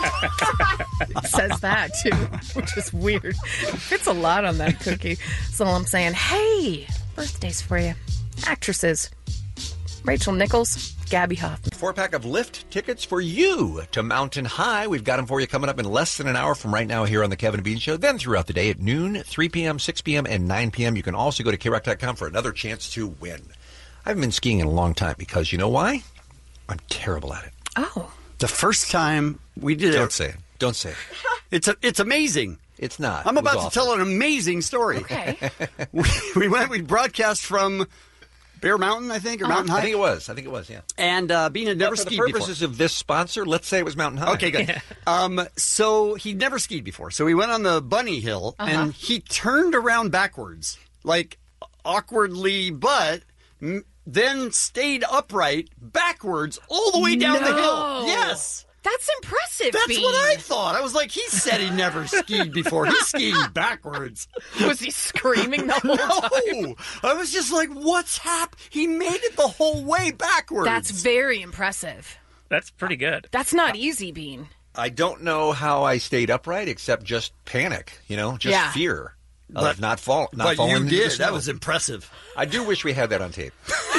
It says that too, which is weird. It's a lot on that cookie. That's all I'm saying. Hey, birthdays for you. Actresses. Rachel Nichols, Gabby Hoffman. 4-pack of Lyft tickets for you to Mountain High. We've got them for you coming up in less than an hour from right now here on the Kevin and Bean Show. Then throughout the day at noon, 3 p.m., 6 p.m., and 9 p.m. You can also go to KROC.com for another chance to win. I haven't been skiing in a long time because you know why? I'm terrible at it. Oh. The first time we did Don't say it. Don't say it. It's amazing. It's not. I'm It was about to awful. tell an amazing story. Okay. we broadcast from Bear Mountain, I think, or Mountain High. I think it was, yeah. And Bean had never But for skied the before. purposes of this sponsor, let's say it was Mountain High. Okay, good. So he'd never skied before. So we went on the bunny hill, and he turned around backwards, like awkwardly, but then stayed upright backwards all the way down the hill. Yes. That's impressive, That's Bean. what I thought. I was like, he said he never skied before. He's skiing backwards. Was he screaming the whole time? No. I was just like, what's happened? He made it the whole way backwards. That's very impressive. That's pretty good. That's not easy, Bean. I don't know how I stayed upright except just panic, just fear of not falling. But falling you into the did. snow. That was impressive. I do wish we had that on tape.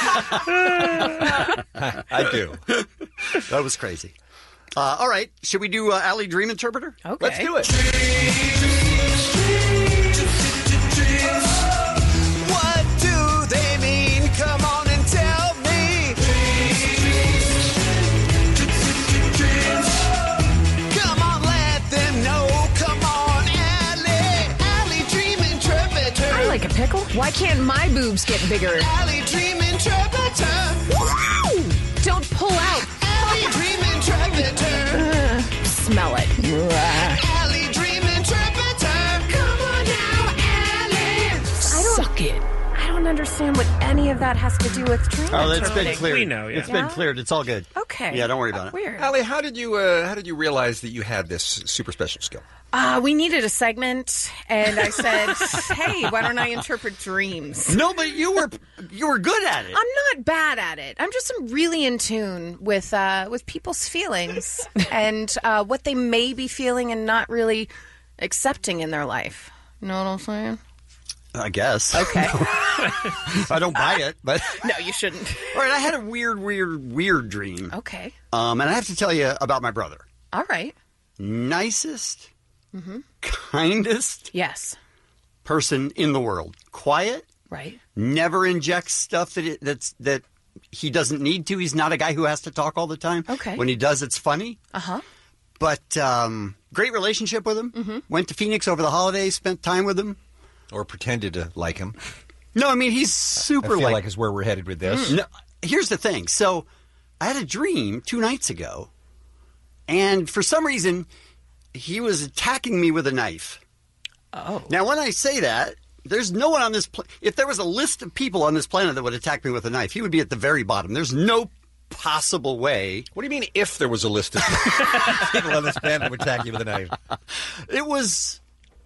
I do. That was crazy. All right. Should we do Allie Dream Interpreter? Okay. Let's do it. What do they mean? Come on and tell me. twinkle? Why can't my boobs get bigger? Alley Dream Interpreter. Woo! Don't pull out. Alley Dream Interpreter. Smell it. Alley Dream Interpreter. Come on now, Alley. Suck it. I don't understand what any of that has to do with dream Oh, that's been interpreting. cleared. We know, yeah. It's been cleared. It's all good. Okay. Yeah, don't worry about it. Weird. Allie, how did you realize that you had this super special skill? We needed a segment, and I said, "Hey, why don't I interpret dreams?" No, but you were good at it. I'm not bad at it. I'm just really in tune with people's feelings and what they may be feeling and not really accepting in their life. You know what I'm saying? I guess. Okay. I don't buy it, but no, you shouldn't. All right, I had a weird dream. Okay. And I have to tell you about my brother. All right. Nicest, Mm-hmm. kindest, yes, person in the world. Quiet. Right. Never injects stuff that he doesn't need to. He's not a guy who has to talk all the time. Okay. When he does, it's funny. Uh-huh. But great relationship with him. Mm-hmm. Went to Phoenix over the holidays, spent time with him. Or pretended to like him. No, I mean, he's super I feel like is where we're headed with this. No, here's the thing. So I had a dream 2 nights ago, and for some reason, he was attacking me with a knife. Oh. Now, when I say that, there's no one on this if there was a list of people on this planet that would attack me with a knife, he would be at the very bottom. There's no possible way. What do you mean if there was a list of people on this planet that would attack you with a knife? It was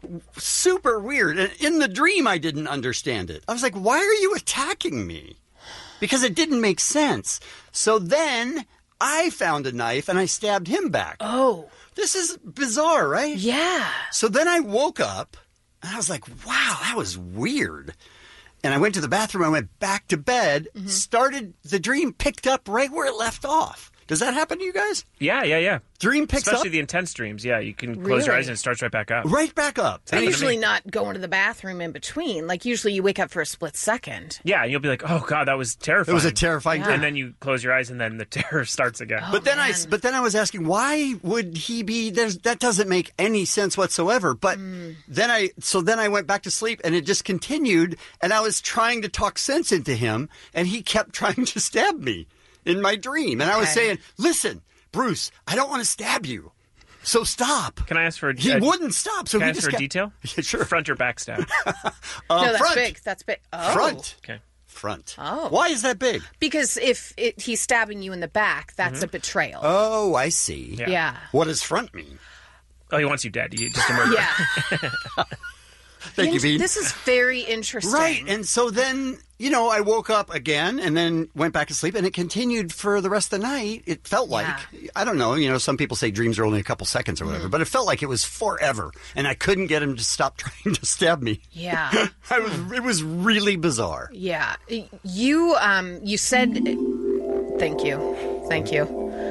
super weird. And in the dream, I didn't understand it. I was like, why are you attacking me? Because it didn't make sense. So then I found a knife and I stabbed him back. Oh. This is bizarre, right? Yeah. So then I woke up and I was like, wow, that was weird. And I went to the bathroom, I went back to bed, started the dream, picked up right where it left off. Does that happen to you guys? Yeah. Dream picks Especially up? the intense dreams. Yeah, you can close your Really? eyes and it starts right back up. Right back up. I usually not going to the bathroom in between. Like, usually you wake up for a split second. Yeah, and you'll be like, "Oh God, that was terrifying." It was a terrifying dream. And then you close your eyes, and then the terror starts again. But then I was asking, why would he be? That doesn't make any sense whatsoever. But then I went back to sleep, and it just continued. And I was trying to talk sense into him, and he kept trying to stab me in my dream. And I was saying, "Listen, Bruce, I don't want to stab you, so stop." Can I ask for a He wouldn't stop, so can he I ask just for a kept- detail? Yeah, sure. Front or back stab? No, that's front. big. That's big. Oh. Front. Okay. Front. Oh. Why is that big? Because if he's stabbing you in the back, that's a betrayal. Oh, I see. Yeah. What does front mean? Oh, he wants you dead. You just a murder. Yeah. Thank you, Bean. This is very interesting. Right. And so then, I woke up again and then went back to sleep, and it continued for the rest of the night. It felt like, I don't know, some people say dreams are only a couple seconds or whatever, but it felt like it was forever. And I couldn't get him to stop trying to stab me. Yeah. It was really bizarre. Yeah. You said thank you.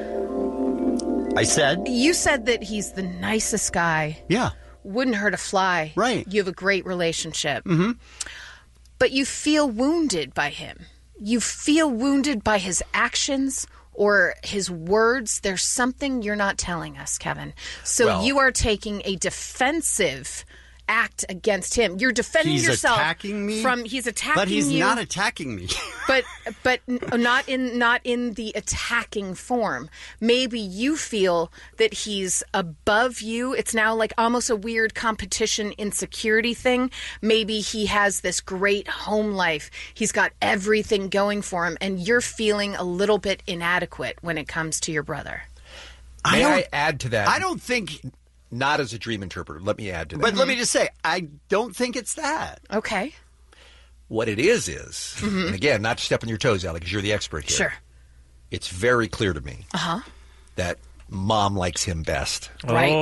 I said? You said that he's the nicest guy. Yeah. Wouldn't hurt a fly. Right. You have a great relationship. Mm-hmm. But you feel wounded by him. You feel wounded by his actions or his words. There's something you're not telling us, Kevin. So you are taking a defensive act against him. You're defending yourself. He's attacking me? He's attacking you. But he's not attacking me. but not in the attacking form. Maybe you feel that he's above you. It's now like almost a weird competition insecurity thing. Maybe he has this great home life. He's got everything going for him, and you're feeling a little bit inadequate when it comes to your brother. May I add to that? I don't think... Not as a dream interpreter. Let me add to that. But let me just say, I don't think it's that. Okay. What it is, and again, not to step on your toes, Allie, because you're the expert here. Sure. It's very clear to me that Mom likes him best. Right.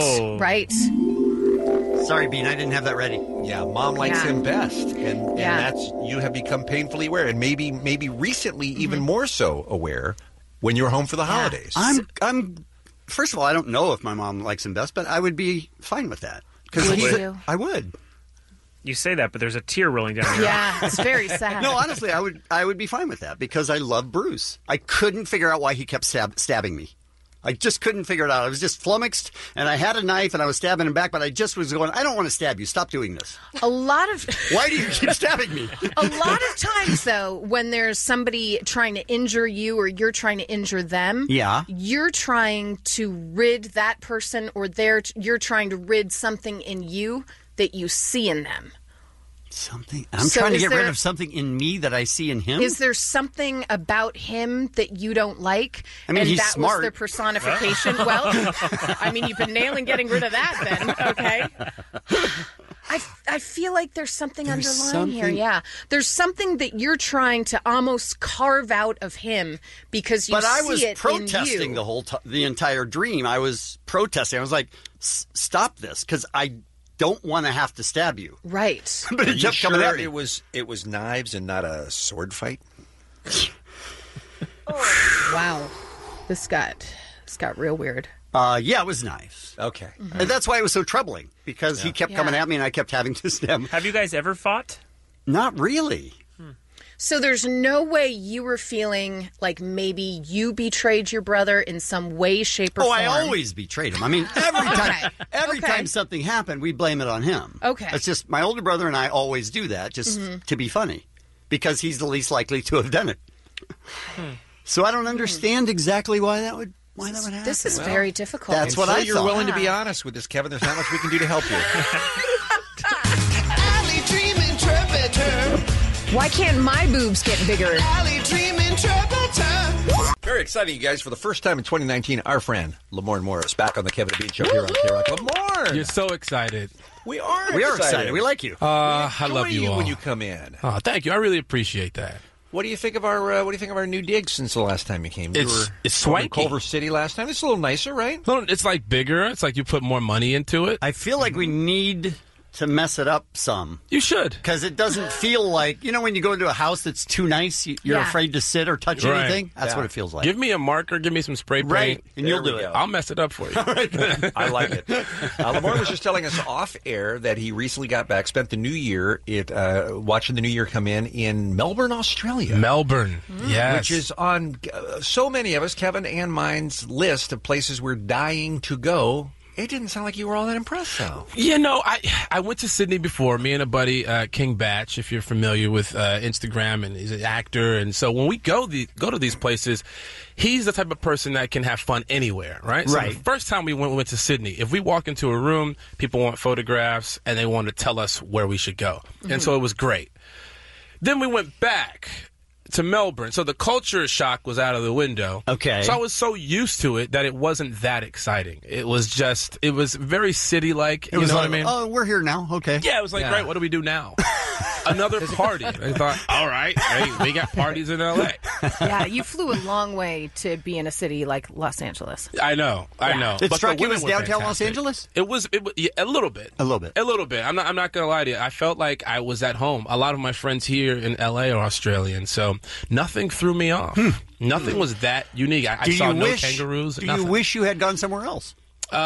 Sorry, Bean, I didn't have that ready. Yeah, Mom likes him best, and that's you have become painfully aware, and maybe recently even more so aware when you're home for the holidays. I'm. First of all, I don't know if my mom likes him best, but I would be fine with that. Would you? I would. You say that, but there's a tear rolling down your Yeah, it's very sad. No, honestly, I would be fine with that because I love Bruce. I couldn't figure out why he kept stabbing me. I just couldn't figure it out. I was just flummoxed, and I had a knife, and I was stabbing him back, but I just was going, I don't want to stab you. Stop doing this. A lot of... Why do you keep stabbing me? A lot of times, though, when there's somebody trying to injure you or you're trying to injure them, you're trying to rid that person or you're trying to rid something in you that you see in them. Something? I'm trying to get rid of something in me that I see in him? Is there something about him that you don't like? I mean, and he's that smart. was their personification? Well, I mean, you've been nailing getting rid of that then, okay? I feel like there's something underlying here. Yeah. There's something that you're trying to almost carve out of him because you see it in you. But I was protesting the entire dream. I was protesting. I was like, stop this, because I don't want to have to stab you. Right. But it kept coming at me. It was knives and not a sword fight? Wow. This got real weird. Yeah, it was knives. Okay. Mm-hmm. And that's why it was so troubling, because he kept coming at me and I kept having to stab him. Have you guys ever fought? Not really. So there's no way you were feeling like maybe you betrayed your brother in some way, shape, or form. I always betrayed him. I mean, every time something happened, we blame it on him. Okay. It's just my older brother and I always do that just to be funny, because he's the least likely to have done it. So I don't understand exactly why that would happen. This is very difficult. That's what I thought. You're willing to be honest with this, Kevin. There's not much we can do to help you. Alley Dream Interpreter. Why can't my boobs get bigger? Alley Dream Interpreter. Very exciting, you guys. For the first time in 2019, our friend, Lamorne Morris, back on the Kevin and Bean Show here on K-Rock. Lamorne! You're so excited. We are excited. We like you. I love you all. when you come in. Oh, thank you. I really appreciate that. What do you think of our new digs since the last time you came? It's swanky. Culver City last time. It's a little nicer, right? No, it's like bigger. It's like you put more money into it. I feel like we need to mess it up some. You should. Because it doesn't feel like, when you go into a house that's too nice, you're afraid to sit or touch anything. That's what it feels like. Give me a marker, give me some spray paint. Right, and you'll do it. I'll mess it up for you. I like it. Lamorne was just telling us off air that he recently got back, spent the new year watching the new year come in Melbourne, Australia. Melbourne, yes. Which is on so many of us, Kevin and mine's list of places we're dying to go. It didn't sound like you were all that impressed, though. I went to Sydney before. Me and a buddy, King Batch, if you're familiar with Instagram, and he's an actor. And so when we go to these places, he's the type of person that can have fun anywhere, right? So the first time we went to Sydney, if we walk into a room, people want photographs, and they want to tell us where we should go. And so it was great. Then we went back to Melbourne. So the culture shock was out of the window. Okay. So I was so used to it that it wasn't that exciting. It was very city-like. You know what I mean? Oh, we're here now. Okay. Yeah, it was like, great, what do we do now? Another party. I thought, all right, hey, we got parties in L.A. Yeah, you flew a long way to be in a city like Los Angeles. I know. It struck you as downtown Los Angeles? It was a little bit. A little bit. I'm not going to lie to you. I felt like I was at home. A lot of my friends here in L.A. are Australian, so nothing threw me off. Nothing was that unique. I saw no kangaroos. Do you wish you had gone somewhere else?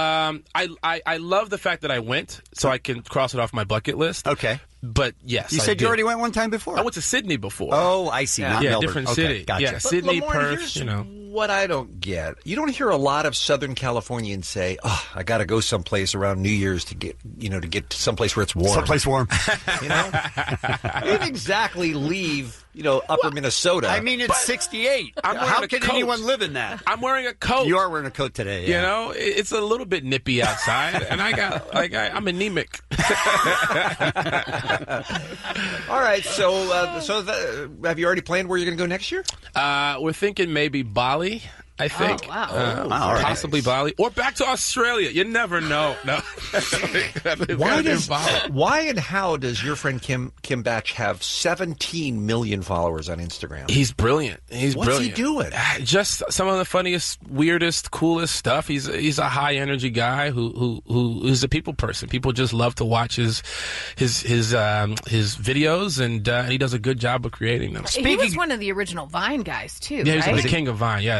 I love the fact that I went, so I can cross it off my bucket list. Okay. But yes, you said you already went one time before. I went to Sydney before. Oh, I see. Not Melbourne. Different Okay, city. gotcha. Yeah, But Sydney, Lamorne, Perth. here's what I don't get. You don't hear a lot of Southern Californians say, "Oh, I got to go someplace around New Year's to get to someplace where it's warm." Someplace warm. You didn't exactly leave. Upper Minnesota. I mean, it's 68. How can anyone live in that? I'm wearing a coat. You are wearing a coat today. Yeah. It's a little bit nippy outside, and I'm anemic. All right, so have you already planned where you're going to go next year? We're thinking maybe Bali. I think. Oh, wow. Possibly Bali. Or back to Australia. You never know. No. Why and how does your friend Kim Batch have 17 million followers on Instagram? He's brilliant. What's he doing? Just some of the funniest, weirdest, coolest stuff. He's a high energy guy who is a people person. People just love to watch his videos, and he does a good job of creating them. He was one of the original Vine guys too. Yeah, he was right? the king of Vine. Yeah.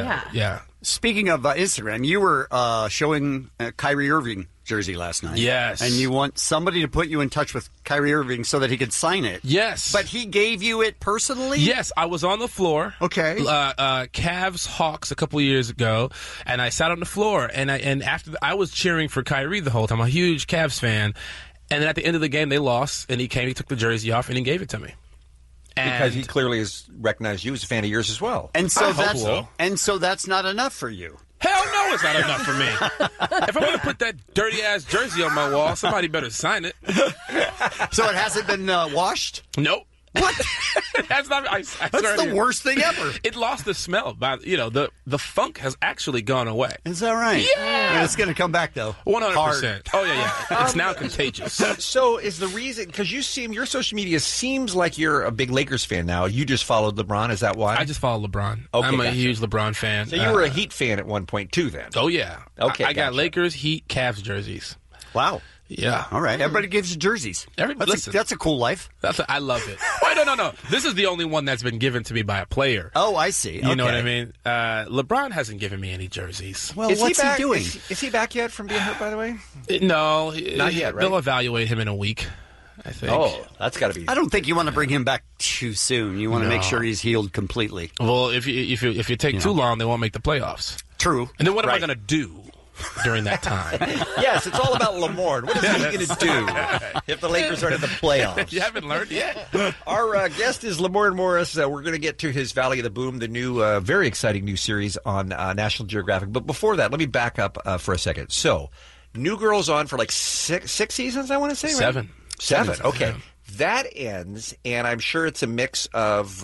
Yeah. Speaking of Instagram, you were showing Kyrie Irving jersey last night. Yes. And you want somebody to put you in touch with Kyrie Irving so that he could sign it. Yes. But he gave you it personally? Yes, I was on the floor. Okay. Cavs Hawks a couple of years ago, and I sat on the floor, and after I was cheering for Kyrie the whole time. I'm a huge Cavs fan, and then at the end of the game they lost, and he took the jersey off, and he gave it to me. Because he clearly has recognized you as a fan of yours as well. And so that's not enough for you. Hell no, it's not enough for me. If I'm going to put that dirty-ass jersey on my wall, somebody better sign it. So it hasn't been washed? Nope. What? That's the worst thing ever. It lost the smell. But, the funk has actually gone away. Is that right? Yeah. It's going to come back, though. 100%. Oh, yeah. It's now contagious. So is the reason, because your social media seems like you're a big Lakers fan now. You just followed LeBron. Is that why? I just follow LeBron. Okay, I'm a huge LeBron fan. So you were a Heat fan at one point, too, then? Oh, yeah. Okay, I got Lakers, Heat, Cavs jerseys. Wow. Yeah. All right. Everybody gives you jerseys. That's a cool life. I love it. Wait, no. This is the only one that's been given to me by a player. Oh, I see. You know what I mean? LeBron hasn't given me any jerseys. Well, what's he doing? Is he back yet from being hurt, by the way? No. Not yet, right? They'll evaluate him in a week, I think. Oh, that's got to be... I don't think you want to bring him back too soon. You want to make sure he's healed completely. Well, if you take too long, they won't make the playoffs. True. And then what am I going to do during that time? Yes, it's all about Lamorne. What is he going to do if the Lakers aren't in the playoffs? You haven't learned yet. Our guest is Lamorne Morris. We're going to get to his Valley of the Boom, the new, very exciting new series on National Geographic. But before that, let me back up for a second. So, New Girl's on for like six seasons, I want to say, right? Seven. Okay. That ends, and I'm sure it's a mix of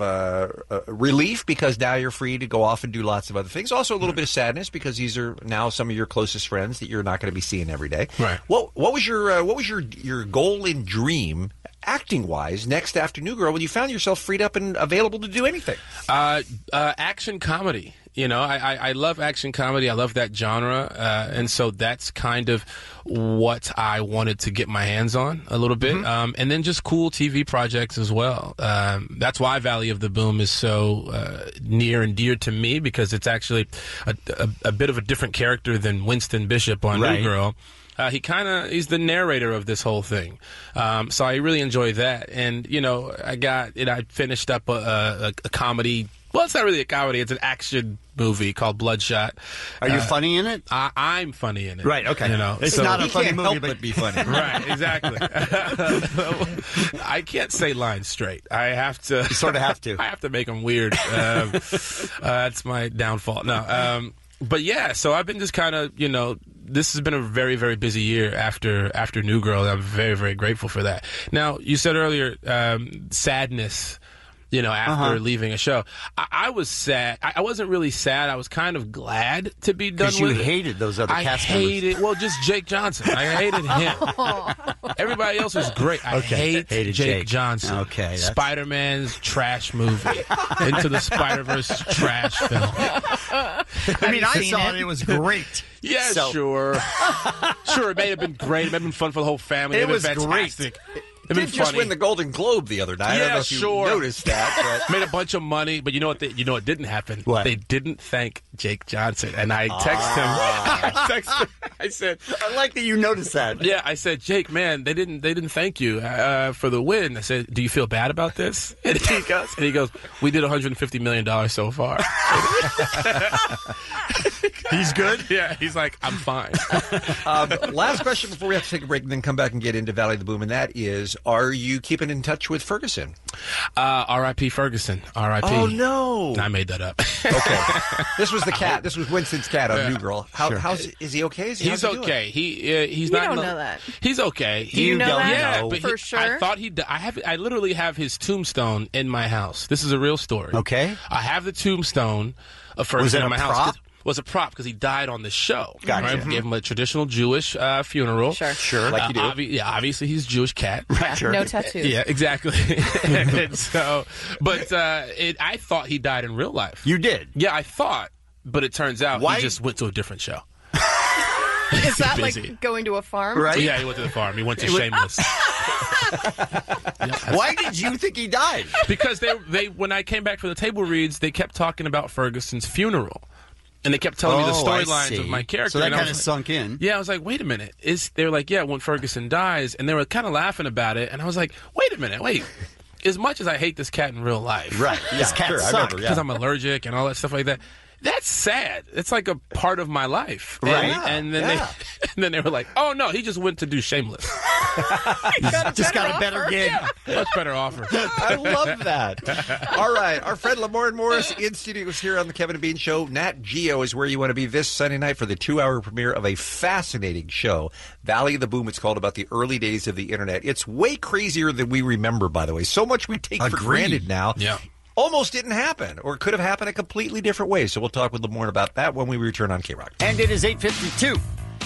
relief because now you're free to go off and do lots of other things. Also a little bit of sadness because these are now some of your closest friends that you're not going to be seeing every day. Right. What was your goal and dream acting wise next after New Girl when you found yourself freed up and available to do anything? Action comedy. I love action comedy. I love that genre. And so that's kind of what I wanted to get my hands on a little bit. And then just cool TV projects as well. That's why Valley of the Boom is so near and dear to me, because it's actually a bit of a different character than Winston Bishop on New Girl. He's the narrator of this whole thing. So I really enjoy that. And, I finished up a comedy. Well, it's not really a comedy. It's an action movie called Bloodshot. Are you funny in it? I'm funny in it. Right, okay. It's not a funny movie, but be funny. Right, exactly. I can't say lines straight. I have to. You sort of have to. I have to make them weird. That's my downfall. No, but yeah, so I've been just kind of, this has been a very, very busy year after New Girl. I'm very, very grateful for that. Now, you said earlier, sadness, after leaving a show. I was sad. I wasn't really sad. I was kind of glad to be done with it. Because you hated those other cast members. Well, just Jake Johnson. I hated him. Everybody else was great. I hated Jake Johnson. Okay. Spider-Man's trash movie. Into the Spider-Verse trash film. I saw it. It was great. Yeah, sure. Sure, it may have been great. It may have been fun for the whole family. It was fantastic. great. It did just win the Golden Globe the other night. I don't know if you noticed that. But... Made a bunch of money, but you know what didn't happen? What? They didn't thank Jake Johnson. And I texted him. I said, I like that you noticed that. Yeah, I said, Jake, man, they didn't thank you for the win. I said, do you feel bad about this? And he goes, we did $150 million so far. He's good? Yeah, he's like, I'm fine. Last question before we have to take a break and then come back and get into Valley of the Boom, and that is, are you keeping in touch with Ferguson? R.I.P. Ferguson. R.I.P. Oh, no. I made that up. Okay. This was the cat. This was Winston's cat on New Girl. Is he okay? He's okay. He's you not. Don't know that. He's okay. You know that? Yeah, but for sure. I thought he died. I literally have his tombstone in my house. This is a real story. Okay. I have the tombstone of Ferguson in my house. Was a prop because he died on the show. Gotcha. Right? Gave him a traditional Jewish funeral. Sure, like you do. Obviously he's a Jewish cat. Right. Sure. No tattoos. Yeah, exactly. And so, but I thought he died in real life. You did? Yeah, I thought, but it turns out he just went to a different show. Is that busy. like going to a farm? Right. Yeah, he went to the farm. He went to Shameless. Why did you think he died? Because they when I came back for the table reads, they kept talking about Ferguson's funeral. And they kept telling me the Oh, I storylines see. of my character. So that and I kind was of sunk in. Yeah, I was like, wait a minute. They were like, yeah, when Ferguson dies, and they were kind of laughing about it, and I was like, wait a minute, wait. As much as I hate this cat in real life, Right. This cat sucks. because I'm allergic and all that stuff like that. That's sad. It's like a part of my life, Right. And then then they were like, "Oh no, he just went to do Shameless. Just got a better gig. Much better offer." I love that. All right. Our friend Lamorne Morris in studios here on the Kevin and Bean Show. Nat Geo is where you want to be this Sunday night for the 2-hour premiere of a fascinating show, Valley of the Boom. It's called, about the early days of the internet. It's way crazier than we remember, by the way. So much we take for granted now. Yeah. Almost didn't happen, or could have happened a completely different way. So we'll talk with Lamorne about that when we return on K-Rock. And it is 8:52.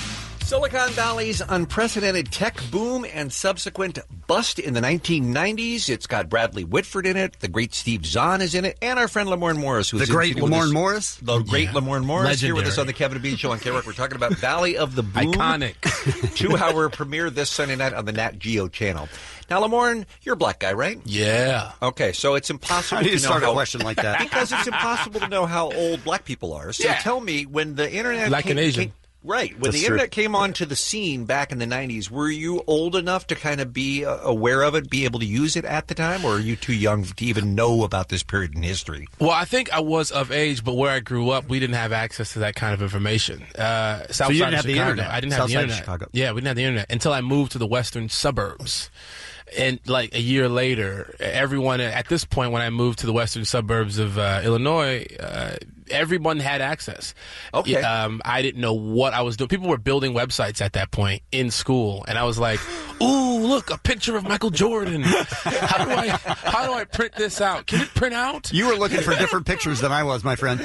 Silicon Valley's unprecedented tech boom and subsequent bust in the 1990s. It's got Bradley Whitford in it. The great Steve Zahn is in it. And our friend Lamorne Morris, who's The great in with us. Lamorne Morris? The great Lamorne Morris here with us Legendary. on the Kevin and Bean Show on K-Rock. We're talking about Valley of the Boom. Iconic. 2-hour premiere this Sunday night on the Nat Geo channel. Now, Lamorne, you're a black guy, right? Yeah. Okay, so it's impossible How do you to know start a how, question like that? Because it's impossible to know how old black people are. So tell me, when the internet Black and Asian. Right. When That's the true. internet came onto the scene back in the 90s, were you old enough to kind of be aware of it, be able to use it at the time, or are you too young to even know about this period in history? Well, I think I was of age, but where I grew up, we didn't have access to that kind of information. South you side didn't of have the Chicago, internet. I didn't South have the side of internet. Chicago. Yeah, we didn't have the internet until I moved to the western suburbs. And like a year later, everyone at this point, when I moved to the western suburbs of Illinois, everyone had access. Okay. I didn't know what I was doing. People were building websites at that point in school, and I was like, "Ooh, look, a picture of Michael Jordan. How do I print this out? Can it print out?" You were looking for different pictures than I was, my friend.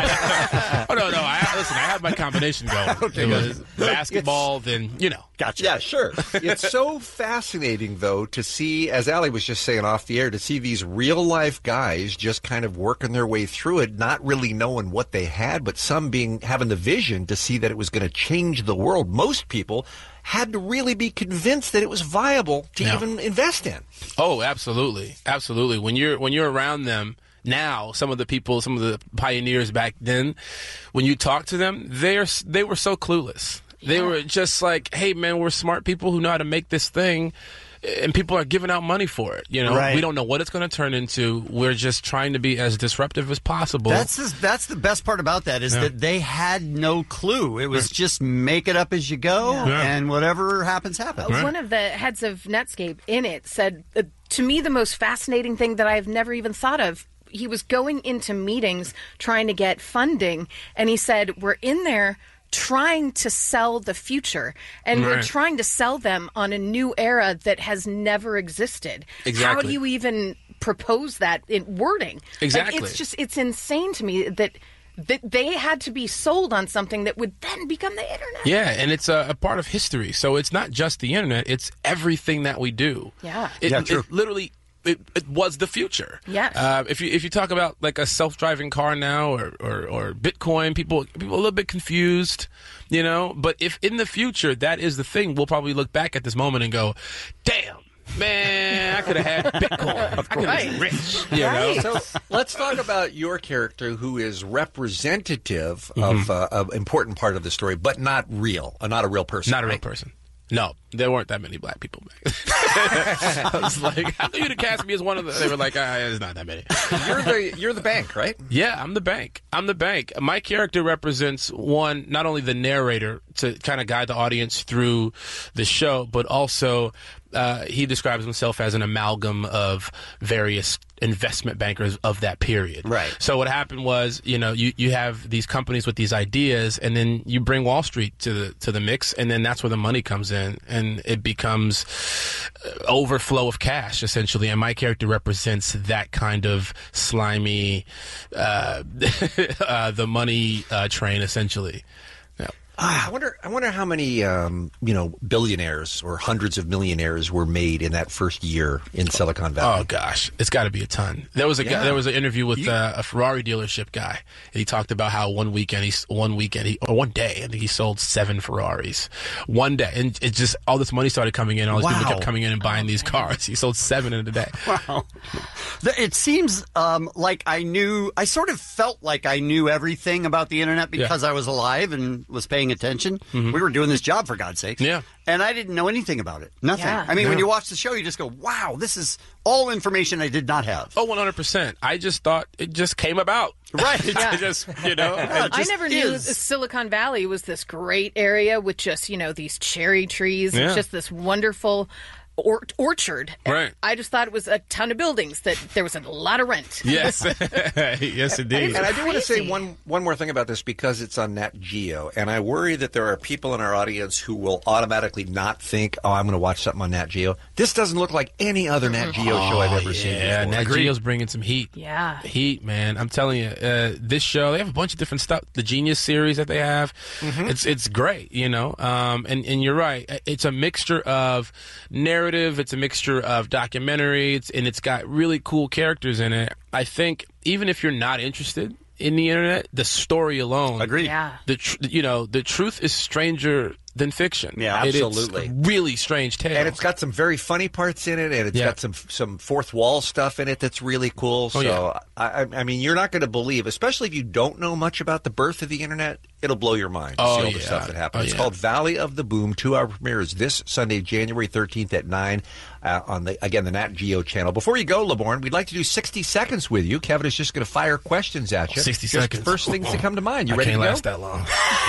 Yeah. Oh no. Listen, I had my combination going. Okay, it was basketball, then Gotcha. Yeah, sure. It's so fascinating, though, to see, as Allie was just saying off the air, to see these real-life guys just kind of working their way through it, not really knowing what they had, but some having the vision to see that it was going to change the world. Most people had to really be convinced that it was viable to even invest in. Oh, absolutely, absolutely. When you're around them now, some of the pioneers back then, when you talk to them, they were so clueless. They were just like, "Hey, man, we're smart people who know how to make this thing, and people are giving out money for it. You know, Right. we don't know what it's going to turn into. We're just trying to be as disruptive as possible." That's the best part about that is that they had no clue. It was just make it up as you go, and whatever happens, happens. One of the heads of Netscape in it said, to me, the most fascinating thing that I've never even thought of. He was going into meetings trying to get funding, and he said, "We're in there trying to sell the future, and we're Right. trying to sell them on a new era that has never existed. How Exactly. do you even propose that in wording?" Exactly. Like, it's insane to me that they had to be sold on something that would then become the internet. Yeah, and it's a part of history. So it's not just the internet; it's everything that we do. Yeah. It literally. It was the future. Yes. If you talk about like a self-driving car now or Bitcoin, people are a little bit confused, you know. But if in the future that is the thing, we'll probably look back at this moment and go, "Damn, man, I could have had Bitcoin. I could have been rich." You know? So let's talk about your character, who is representative of an important part of the story, but not real, not a real person. Not a real person. No, there weren't that many black people back then. I was like, "How you to cast me as one of the?" They were like, "There's not that many." You're the bank, right? Yeah, I'm the bank. My character represents not only the narrator to kind of guide the audience through the show, but also he describes himself as an amalgam of various investment bankers of that period. Right. So what happened was, you have these companies with these ideas, and then you bring Wall Street to the mix, and then that's where the money comes in, and it becomes overflow of cash, essentially. And my character represents that kind of slimy, the money train, essentially. Yeah. I wonder how many billionaires or hundreds of millionaires were made in that first year in Silicon Valley. Oh gosh, it's got to be a ton. There was guy, there was an interview with a Ferrari dealership guy, and he talked about how one day I think he sold 7 Ferraris one day, and it just all this money started coming in. All these people kept coming in and buying these cars. He sold 7 in a day. Wow. It seems like I sort of felt like I knew everything about the internet because I was alive and was paying attention. We were doing this job, for God's sake. Yeah. And I didn't know anything about it. Nothing. Yeah. I mean, when you watch the show, you just go, wow, this is all information I did not have. Oh, 100%. I just thought it just came about. Right. I just, I never knew Silicon Valley was this great area with just, these cherry trees. Yeah. It's just this wonderful orchard. Right. I just thought it was a ton of buildings, that there was a lot of rent. Yes. Yes, indeed. And I do want to say one more thing about this because it's on Nat Geo, and I worry that there are people in our audience who will automatically not think, oh, I'm going to watch something on Nat Geo. This doesn't look like any other Nat Geo show I've ever seen before. Yeah, Nat Geo's bringing some heat. Yeah. Heat, man. I'm telling you, this show, they have a bunch of different stuff. The Genius series that they have, it's great, and you're right. It's a mixture of narrative, it's a mixture of documentary, and it's got really cool characters in it. I think even if you're not interested in the internet, the story alone, agreed. Yeah. The truth is stranger than fiction. Yeah, absolutely. It's a really strange tale. And it's got some very funny parts in it, and it's got some fourth wall stuff in it that's really cool. So, I mean, you're not going to believe, especially if you don't know much about the birth of the internet, it'll blow your mind to see all the stuff that happened. It's called Valley of the Boom. 2-hour premiere is this Sunday, January 13th at 9 on the Nat Geo channel. Before you go, LeBorn, we'd like to do 60 seconds with you. Kevin is just going to fire questions at you. 60 just seconds. First things that come to mind. You ready to go? I can't last that long.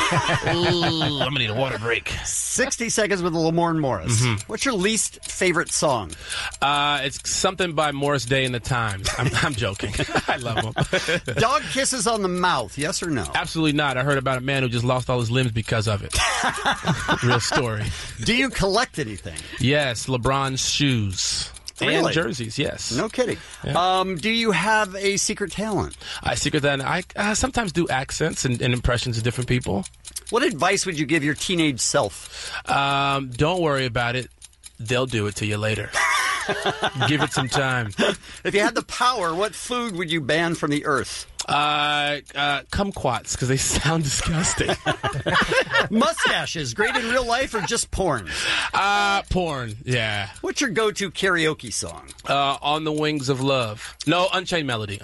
Ooh, I'm going to need a water break. 60 seconds with Lamorne Morris. What's your least favorite song? It's something by Morris Day and the Times. I'm joking. I love him. Dog kisses on the mouth, yes or no? Absolutely not. I heard about a man who just lost all his limbs because of it. Real story. Do you collect anything? Yes, LeBron's shoes. Really? And jerseys, yes. No kidding. Yeah. Do you have a secret talent? I sometimes do accents and impressions of different people. What advice would you give your teenage self? Don't worry about it. They'll do it to you later. Give it some time. If you had the power, what food would you ban from the earth? Kumquats, because they sound disgusting. Mustaches, great in real life or just porn? Porn, yeah. What's your go-to karaoke song? On the Wings of Love. No, Unchained Melody.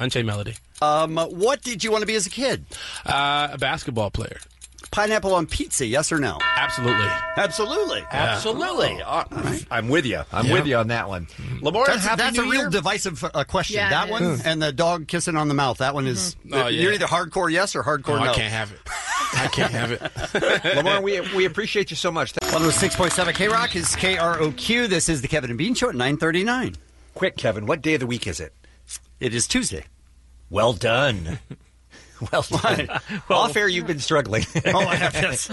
What did you want to be as a kid? A basketball player. Pineapple on pizza, yes or no? Absolutely. Absolutely. Yeah. Absolutely. I'm with you. I'm with you on that one. LeBorn, that's a real divisive question. Yeah, that one and the dog kissing on the mouth. That one is. You're either hardcore yes or hardcore no. I can't have it. I can't have it. LeBorn, we appreciate you so much. 106.7 K-Rock is KROQ. This is the Kevin and Bean Show at 9:39. Quick, Kevin, what day of the week is it? It is Tuesday. Well done. Well done. Off air, you've been struggling. Oh, I have, yes.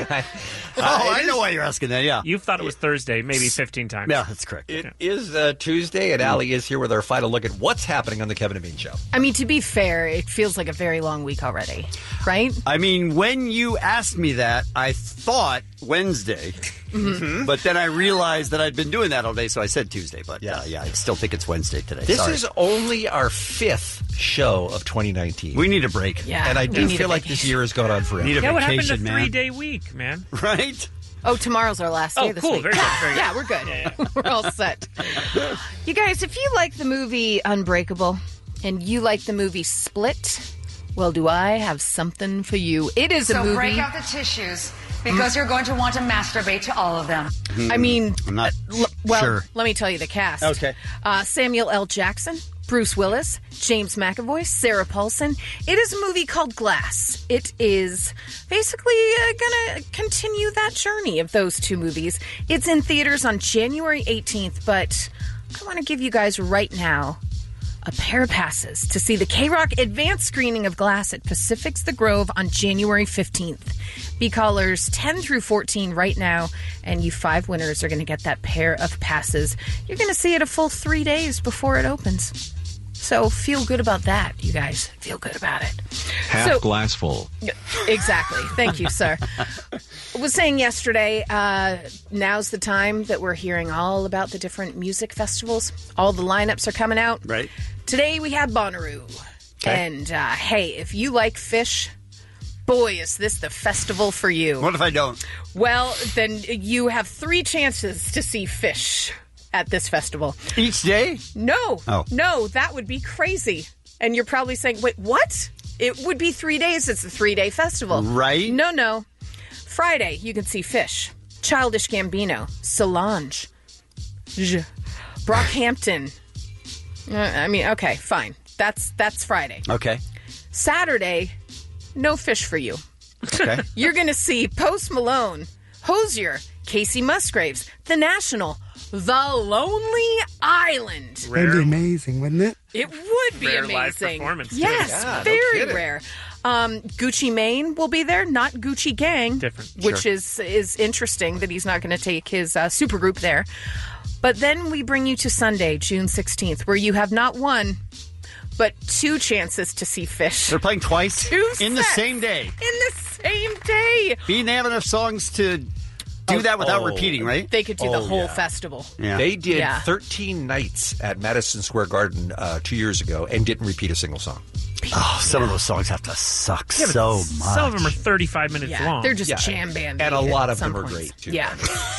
I know why you're asking that, yeah. You thought it was Thursday, maybe 15 times. Yeah, that's correct. It is Tuesday, and Allie is here with our final look at what's happening on the Kevin and Bean Show. I mean, to be fair, it feels like a very long week already, right? I mean, when you asked me that, I thought Wednesday. But then I realized that I'd been doing that all day, so I said Tuesday. But I still think it's Wednesday today. This is only our 5th show of 2019. We need a break. Yeah, and I do feel like this year has gone on forever. Need a what vacation, happened to man. 3-day week, man? Right? Oh, tomorrow's our last day this cool. week. Very good. Very good. Yeah, we're good. We're all set. You guys, if you like the movie Unbreakable and you like the movie Split, well, do I have something for you? It is a movie. So break out the tissues because you're going to want to masturbate to all of them. I mean, I'm not sure. Let me tell you the cast. Okay. Samuel L. Jackson, Bruce Willis, James McAvoy, Sarah Paulson. It is a movie called Glass. It is basically going to continue that journey of those two movies. It's in theaters on January 18th, but I want to give you guys right now a pair of passes to see the K-Rock advanced screening of Glass at Pacific's The Grove on January 15th. Be callers 10 through 14 right now, and you 5 winners are going to get that pair of passes. You're going to see it a full 3 days before it opens. So feel good about that, you guys. Feel good about it. Half glass full. Exactly. Thank you, sir. I was saying yesterday, now's the time that we're hearing all about the different music festivals. All the lineups are coming out. Right. Today we have Bonnaroo. Okay. And, hey, if you like fish, boy, is this the festival for you. What if I don't? Well, then you have 3 chances to see fish at this festival. Each day? No. Oh. No, that would be crazy. And you're probably saying, wait, what? It would be 3 days. It's a 3-day festival. Right? No. Friday, you can see Fish, Childish Gambino, Solange, Brockhampton. Okay, fine. That's Friday. Okay. Saturday, no Fish for you. Okay. You're going to see Post Malone, Hozier, Casey Musgraves, The National, The Lonely Island. That'd be amazing, wouldn't it? It would be Rare amazing. live performance, too. Yes, Yeah, no very kidding. rare. Gucci Mane will be there, not Gucci Gang, which Sure. is interesting that he's not going to take his supergroup there. But then we bring you to Sunday, June 16th, where you have not one, but 2 chances to see Fish. They're playing twice 2 in the sets same day. In the same day. Being they have enough songs to do that without repeating, right? They could do the Oh, whole yeah. festival. Yeah. They did Yeah. 13 nights at Madison Square Garden 2 years ago and didn't repeat a single song. Oh, some of those songs have to suck Yeah, but so much. Some of them are 35 minutes Yeah, long. they're just jam band. And a lot of at some them are points. great, too. Yeah.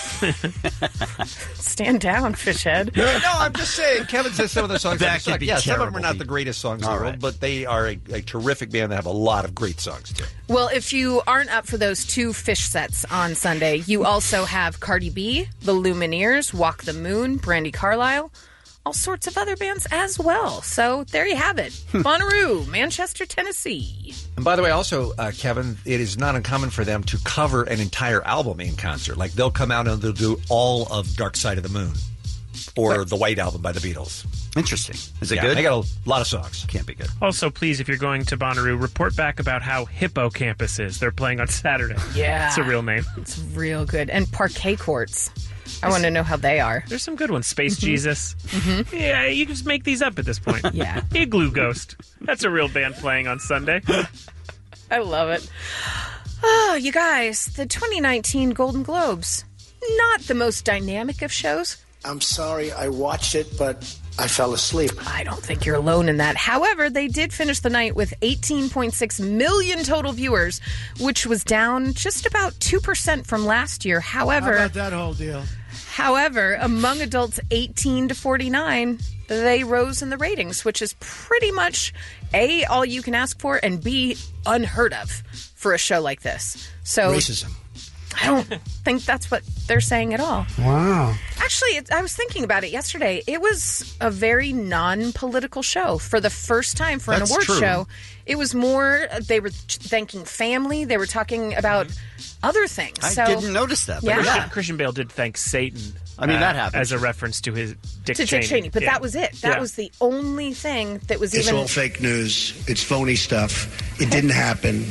Stand down, Fishhead. No, I'm just saying. Kevin says some of the songs That suck. could be Yeah, some of them are terrible, not Pete. the greatest songs in All the world, right. but they are a terrific band that have a lot of great songs, too. Well, if you aren't up for those 2 Fish sets on Sunday, you also have Cardi B, The Lumineers, Walk the Moon, Brandy Carlisle, all sorts of other bands as well. So there you have it. Bonnaroo, Manchester, Tennessee. And by the way, also, Kevin, it is not uncommon for them to cover an entire album in concert. Like, they'll come out and they'll do all of Dark Side of the Moon or the White Album by the Beatles. Interesting. Is it Yeah, good? They got a lot of songs. Can't be good. Also, please, if you're going to Bonnaroo, report back about how Hippocampus is. They're playing on Saturday. Yeah. It's a real name. It's real good. And Parquet Courts. I want to know how they are. There's some good ones. Space Jesus. Yeah, you can just make these up at this point. Yeah. Igloo Ghost. That's a real band playing on Sunday. I love it. Oh, you guys, the 2019 Golden Globes. Not the most dynamic of shows. I'm sorry, I watched it, but I fell asleep. I don't think you're alone in that. However, they did finish the night with 18.6 million total viewers, which was down just about 2% from last year. How about that whole deal? However, among adults 18 to 49, they rose in the ratings, which is pretty much A, all you can ask for, and B, unheard of for a show like this. So Racism. I don't think that's what they're saying at all. Wow. Actually, I was thinking about it yesterday. It was a very non-political show for the first time for That's an award true. show. It was more, they were thanking family. They were talking about other things. I So, didn't notice that. But Yeah. Christian Bale did thank Satan. I mean, that happens. As a reference to his Dick to Cheney. Dick Cheney. But Yeah. that was it. That Yeah. was the only thing that was It's even... all fake news. It's phony stuff. It didn't happen.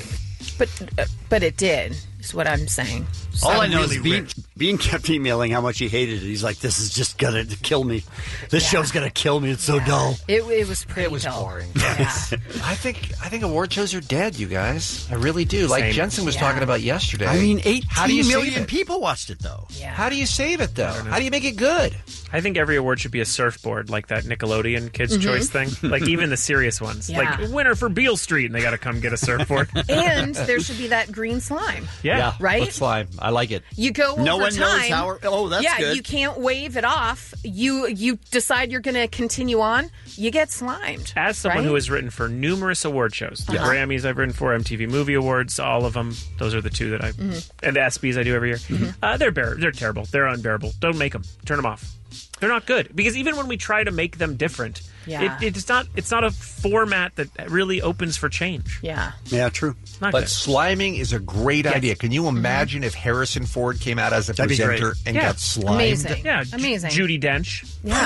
But it did, is what I'm saying. All I know really is Bean kept emailing how much he hated it. He's like, this is just going to kill me. This show's going to kill me. It's so dull. It was pretty dull. boring. Yeah. I think award shows are dead, you guys. I really do. Like Same. Jensen was Yeah. talking about yesterday. I mean, How do you 18 save million it? people watched it, though. Yeah. How do you save it, though? How do you make it good? I think every award should be a surfboard, like that Nickelodeon Kids' Choice thing. Like even the serious ones. Yeah. Like winner for Beale Street, and they got to come get a surfboard. And there should be that green slime. Yeah. Right? With slime. I like it. You go over No one time. knows how. Oh, that's yeah, good. you can't wave it off. You decide you're going to continue on. You get slimed. As someone right? who has written for numerous award shows, the Uh-huh. Grammys I've written for, MTV Movie Awards, all of them. Those are the two that I and the ESPYs I do every year. They're terrible. They're unbearable. Don't make them. Turn them off. They're not good because even when we try to make them different, Yeah. it's not a format that really opens for change. Yeah. Yeah, true. Not But good. sliming is a great Yes. idea. Can you imagine if Harrison Ford came out as a That'd be presenter great. and Yeah. got slimed? Amazing. Yeah, Amazing. Judi Dench. Yeah.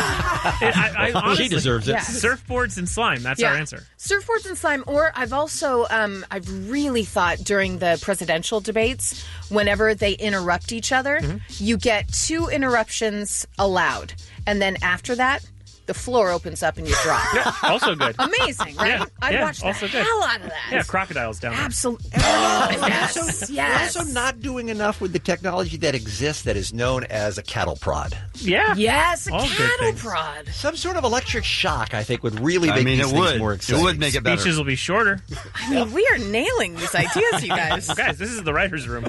I honestly, She deserves it. Yeah. Surfboards and slime. That's our answer. Surfboards and slime. Or I've also, I've really thought during the presidential debates, whenever they interrupt each other, you get 2 interruptions allowed. And then after that, the floor opens up and you drop. Yeah, also good. Amazing, right? Yeah, I'd yeah, watch the also good. hell out of that. Yeah, crocodiles down there. Absolutely. We're also not doing enough with the technology that exists that is known as a cattle prod. Yeah. Yes, a All good cattle things. prod. Some sort of electric shock, I think, would really make these it things would. more It exciting. would make it better. Speeches will be shorter. I mean, we are nailing these ideas, you guys. Guys, this is the writer's room.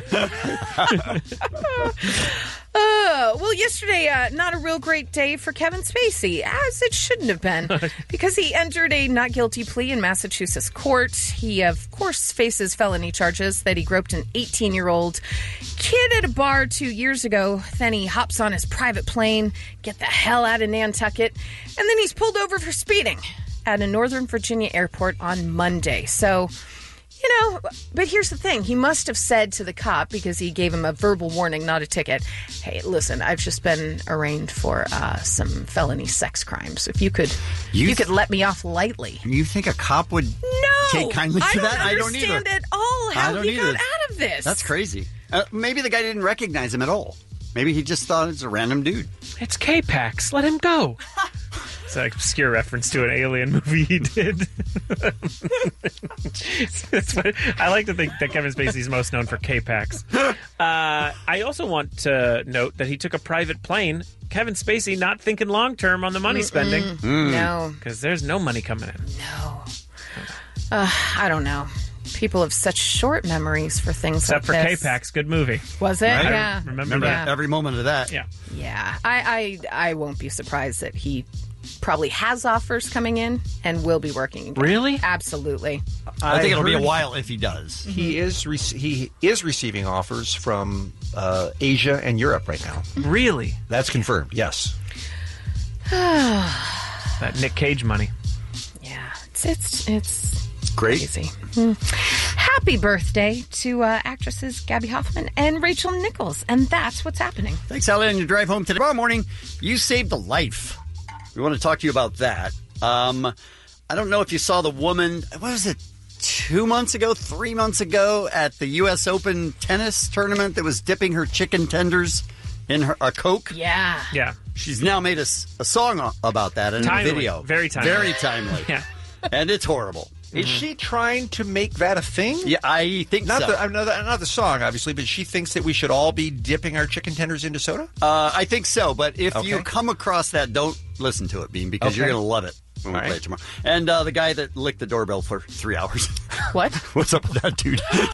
Well, yesterday, not a real great day for Kevin Spacey, as it shouldn't have been, because he entered a not guilty plea in Massachusetts court. He, of course, faces felony charges that he groped an 18-year-old kid at a bar 2 years ago. Then he hops on his private plane, get the hell out of Nantucket, and then he's pulled over for speeding at a Northern Virginia airport on Monday. So, but here's the thing. He must have said to the cop, because he gave him a verbal warning, not a ticket, hey, listen, I've just been arraigned for some felony sex crimes. If you could let me off lightly. You think a cop would take kindly to that? I don't understand at all how he got out of this. That's crazy. Maybe the guy didn't recognize him at all. Maybe he just thought it's a random dude. It's K-Pax. Let him go. It's an obscure reference to an alien movie he did. That's what, I like to think that Kevin Spacey's most known for K-Pax. I also want to note that he took a private plane. Kevin Spacey not thinking long-term on the money spending. No. Because there's no money coming in. No. I don't know. People have such short memories for things Except like for this. K-Pax. Good movie. Was it? Right? Yeah. Remember every moment of that. Yeah. Yeah. I won't be surprised that he probably has offers coming in and will be working again. Really? Absolutely. I think it'll be a while if he does. He is receiving offers from Asia and Europe right now. Really? That's confirmed. Yes. That Nick Cage money. Yeah. It's great. Crazy. Happy birthday to actresses Gabby Hoffman and Rachel Nichols. And that's what's happening. Thanks, Allie, on your drive home today. Tomorrow morning, you saved a life. We want to talk to you about that. I don't know if you saw the woman, what was it, 3 months ago at the U.S. Open tennis tournament that was dipping her chicken tenders in a Coke? Yeah. Yeah. She's now made a song about that in a video. Very timely. Very timely. Yeah. And it's horrible. Is she trying to make that a thing? Yeah, I think not so. Not the song, obviously, but she thinks that we should all be dipping our chicken tenders into soda? I think so, but if you come across that, don't listen to it, Bean, because you're going to love it when we play it tomorrow. And the guy that licked the doorbell for 3 hours. What? What's up with that dude?